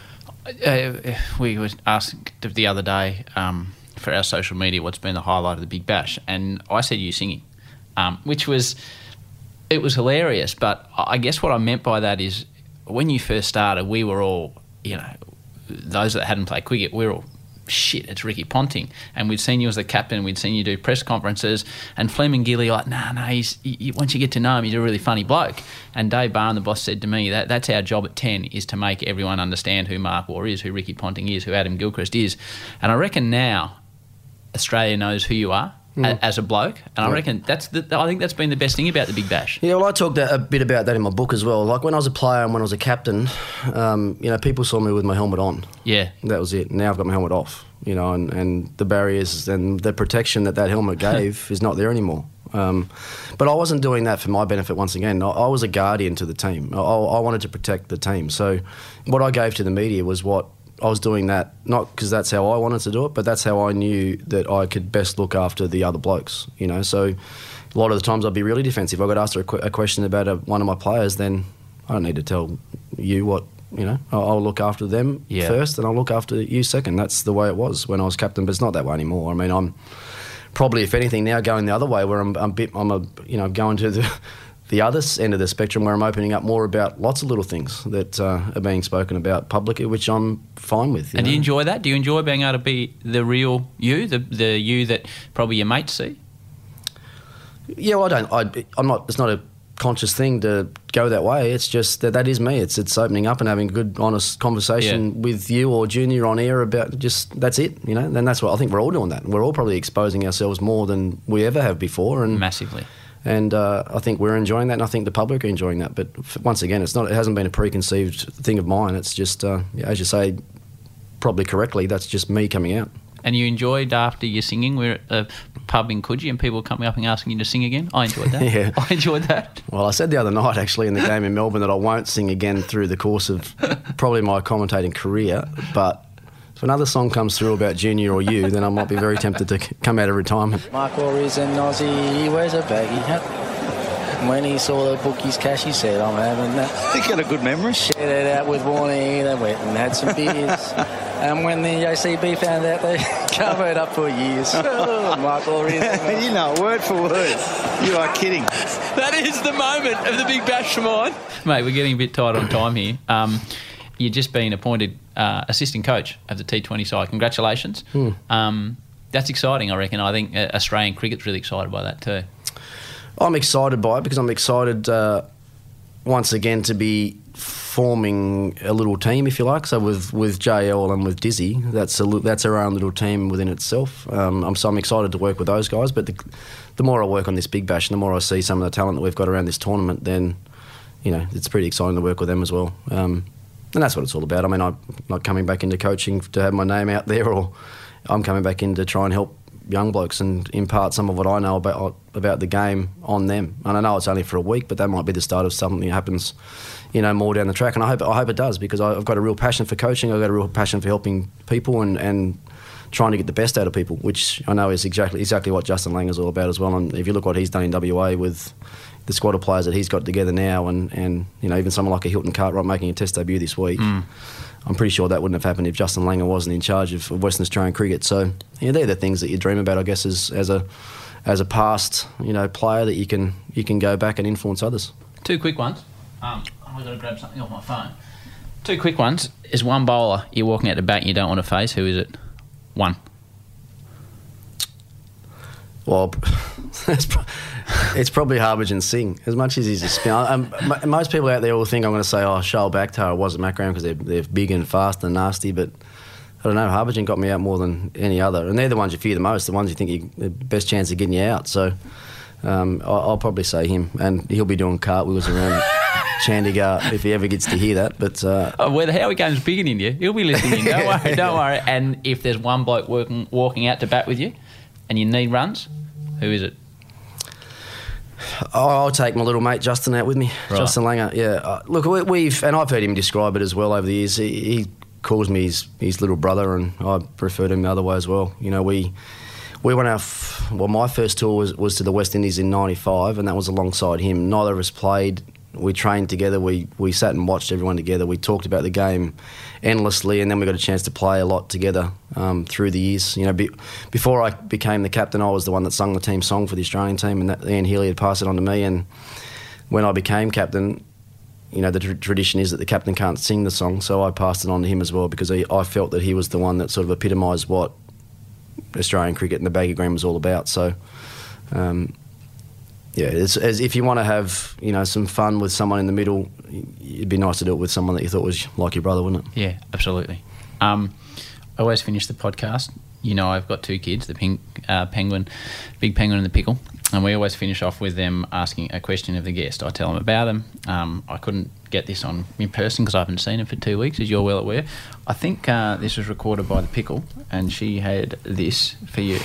We were asked the other day for our social media what's been the highlight of the Big Bash, and I said you singing, which was hilarious. But I guess what I meant by that is when you first started, we were all, those that hadn't played cricket, we were all, shit, it's Ricky Ponting. And we'd seen you as the captain, we'd seen you do press conferences, and Fleming Gilly like, once you get to know him, he's a really funny bloke. And Dave Barham, the boss, said to me, that's our job at 10, is to make everyone understand who Mark Waugh is, who Ricky Ponting is, who Adam Gilchrist is. And I reckon now Australia knows who you are as a bloke, and I reckon I think that's been the best thing about the Big Bash. Yeah, well, I talked a bit about that in my book as well. Like when I was a player and when I was a captain, people saw me with my helmet on. Yeah, that was it. Now I've got my helmet off. And the barriers and the protection that helmet gave is not there anymore. But I wasn't doing that for my benefit. Once again, I was a guardian to the team. I wanted to protect the team. So what I gave to the media was what I was doing, that not because that's how I wanted to do it, but that's how I knew that I could best look after the other blokes. So a lot of the times I'd be really defensive. I got asked a question about one of my players, then I don't need to tell you what. I'll look after them first, and I'll look after you second. That's the way it was when I was captain, but it's not that way anymore. I mean, I'm probably, if anything, now going the other way, where I'm going to the other end of the spectrum, where I'm opening up more about lots of little things that are being spoken about publicly, which I'm fine with. And do you enjoy that? Do you enjoy being able to be the real you, the you that probably your mates see? Yeah, well, I'm not. It's not a conscious thing to go that way. It's just that is me. It's opening up and having a good, honest conversation with you or Junior on air about just, that's it. Then that's what I think we're all doing. That we're all probably exposing ourselves more than we ever have before, and massively. And I think we're enjoying that, and I think the public are enjoying that. But once again, it hasn't been a preconceived thing of mine. It's just, as you say, probably correctly, that's just me coming out. And you enjoyed, after your singing, we were at a pub in Coogee and people coming up and asking you to sing again? I enjoyed that. Yeah. I enjoyed that. Well, I said the other night, actually, in the game in Melbourne, that I won't sing again through the course of probably my commentating career. But if another song comes through about Junior or you, then I might be very tempted to come out of retirement. Mark Waugh is an Aussie, he wears a baggy hat. When he saw the bookies cash, he said, I'm having that. I think you got a good memory. Shared it out with Warnie, they went and had some beers. And when the ACB found out, they covered up for years. Oh, Mark Waugh is you know, word for word. You are kidding. That is the moment of the Big Bash for mine. Mate, we're getting a bit tight on time here. You've just been appointed assistant coach of the T20 side. Congratulations. That's exciting, I reckon. I think Australian cricket's really excited by that too. I'm excited by it because I'm excited once again to be forming a little team, if you like. So with JL and with Dizzy, that's our own little team within itself. I'm excited to work with those guys. But the more I work on this Big Bash and the more I see some of the talent that we've got around this tournament, then it's pretty exciting to work with them as well. And that's what it's all about. I mean, I'm not coming back into coaching to have my name out there, or I'm coming back in to try and help young blokes and impart some of what I know about the game on them. And I know it's only for a week, but that might be the start of something that happens, more down the track. And I hope it does, because I've got a real passion for coaching. I've got a real passion for helping people and trying to get the best out of people, which I know is exactly what Justin Langer is all about as well. And if you look what he's done in WA with the squad of players that he's got together now, and even someone like a Hilton Cartwright making a test debut this week, I'm pretty sure that wouldn't have happened if Justin Langer wasn't in charge of Western Australian cricket. So they're the things that you dream about, I guess, as a past player, that you can go back and influence others. Two quick ones. I've got to grab something off my phone. Two quick ones. Is one bowler you're walking out the bat and you don't want to face? Who is it? One. Well, it's probably Harbhajan Singh. As much as he's a spinner, most people out there will think I'm going to say, Shoaib Akhtar or Wasim Akram, because they're big and fast and nasty. But I don't know. Harbhajan got me out more than any other, and they're the ones you fear the most, the ones you think the best chance of getting you out. So I'll probably say him, and he'll be doing cartwheels around Chandigarh if he ever gets to hear that. But where the Howie Game's big in India, he'll be listening. Don't worry. And if there's one bloke walking out to bat with you, and you need runs, who is it? I'll take my little mate Justin out with me, Right. Justin Langer. Yeah, look, we've and I've heard him describe it as well over the years. He calls me his little brother, and I refer to him the other way as well. You know, we went my first tour was to the West Indies in '95, and that was alongside him. Neither of us played. We trained together. We sat and watched everyone together. We talked about the game endlessly, and then we got a chance to play a lot together through the years. You know, before I became the captain, I was the one that sung the team song for the Australian team, and Ian Healy had passed it on to me. And when I became captain, you know, the tradition is that the captain can't sing the song, so I passed it on to him as well, because I felt that he was the one that sort of epitomised what Australian cricket and the baggy green was all about. So, yeah, it's, as if you want to have, you know, some fun with someone in the middle, it'd be nice to do it with someone that you thought was like your brother, wouldn't it? Yeah, absolutely. I always finish the podcast. You know, I've got 2 kids, the penguin, big penguin and the pickle, and we always finish off with them asking a question of the guest. I tell them about them. I couldn't get this on in person because I haven't seen it for 2 weeks, as you're well aware. I think this was recorded by the pickle, and she had this for you.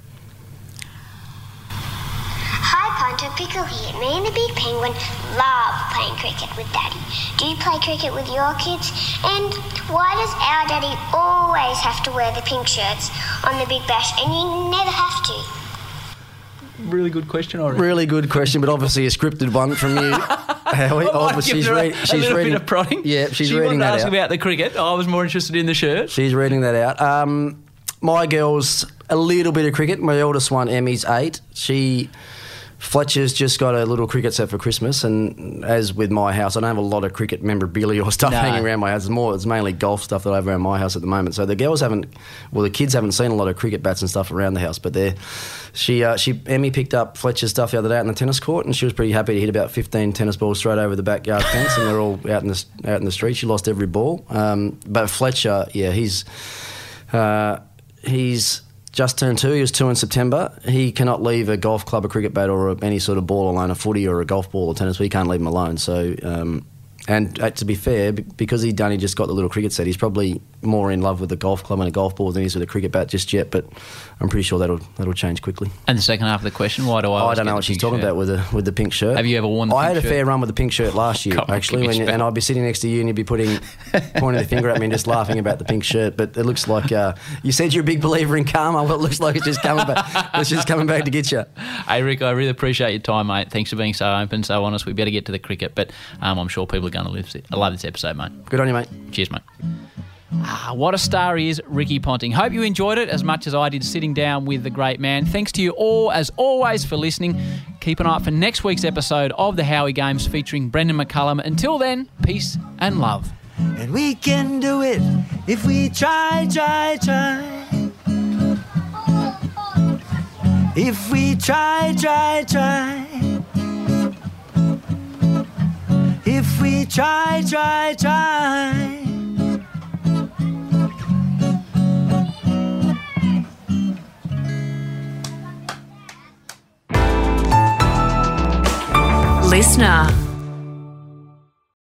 Punter, Pickle here. Me and the big penguin love playing cricket with Daddy. Do you play cricket with your kids? And why does our Daddy always have to wear the pink shirts on the Big Bash and you never have to? Really good question, I reckon. Really good question, but obviously a scripted one from you. She's reading bit of prodding. Yeah, she's she reading that out. She wanted to ask about the cricket. I was more interested in the shirt. She's reading that out. My girl's a little bit of cricket. My eldest one, Emmy's 8. Fletcher's just got a little cricket set for Christmas, and as with my house, I don't have a lot of cricket memorabilia or stuff hanging around my house. It's mainly golf stuff that I have around my house at the moment. So the kids haven't seen a lot of cricket bats and stuff around the house, but Emmy picked up Fletcher's stuff the other day out in the tennis court, and she was pretty happy to hit about 15 tennis balls straight over the backyard fence, and they're all out in the street. She lost every ball, but Fletcher, yeah, he's just turned 2. He was 2 in September. He cannot leave a golf club, a cricket bat, or any sort of ball alone, a footy or a golf ball or tennis. He can't leave him alone. So, and to be fair, because he just got the little cricket set, he's probably more in love with the golf club and a golf ball than he is with a cricket bat just yet. But I'm pretty sure that'll change quickly. And the second half of the question, why do I? I don't know what she's talking about with the pink shirt. Have you ever worn the pink shirt? I had a fair run with the pink shirt last year, actually, and I'd be sitting next to you and you'd be pointing the finger at me and just laughing about the pink shirt. But it looks like you said you're a big believer in karma, but it looks like it's just coming back. It's just coming back to get you. Hey, Rick, I really appreciate your time, mate. Thanks for being so open, so honest. We better get to the cricket, but I'm sure people are going to love this episode, mate. Good on you, mate. Cheers, mate. What a star he is, Ricky Ponting. Hope you enjoyed it as much as I did sitting down with the great man. Thanks to you all, as always, for listening. Keep an eye out for next week's episode of the Howie Games featuring Brendan McCullum. Until then, peace and love. And we can do it if we try. If we try. If we try. Listener.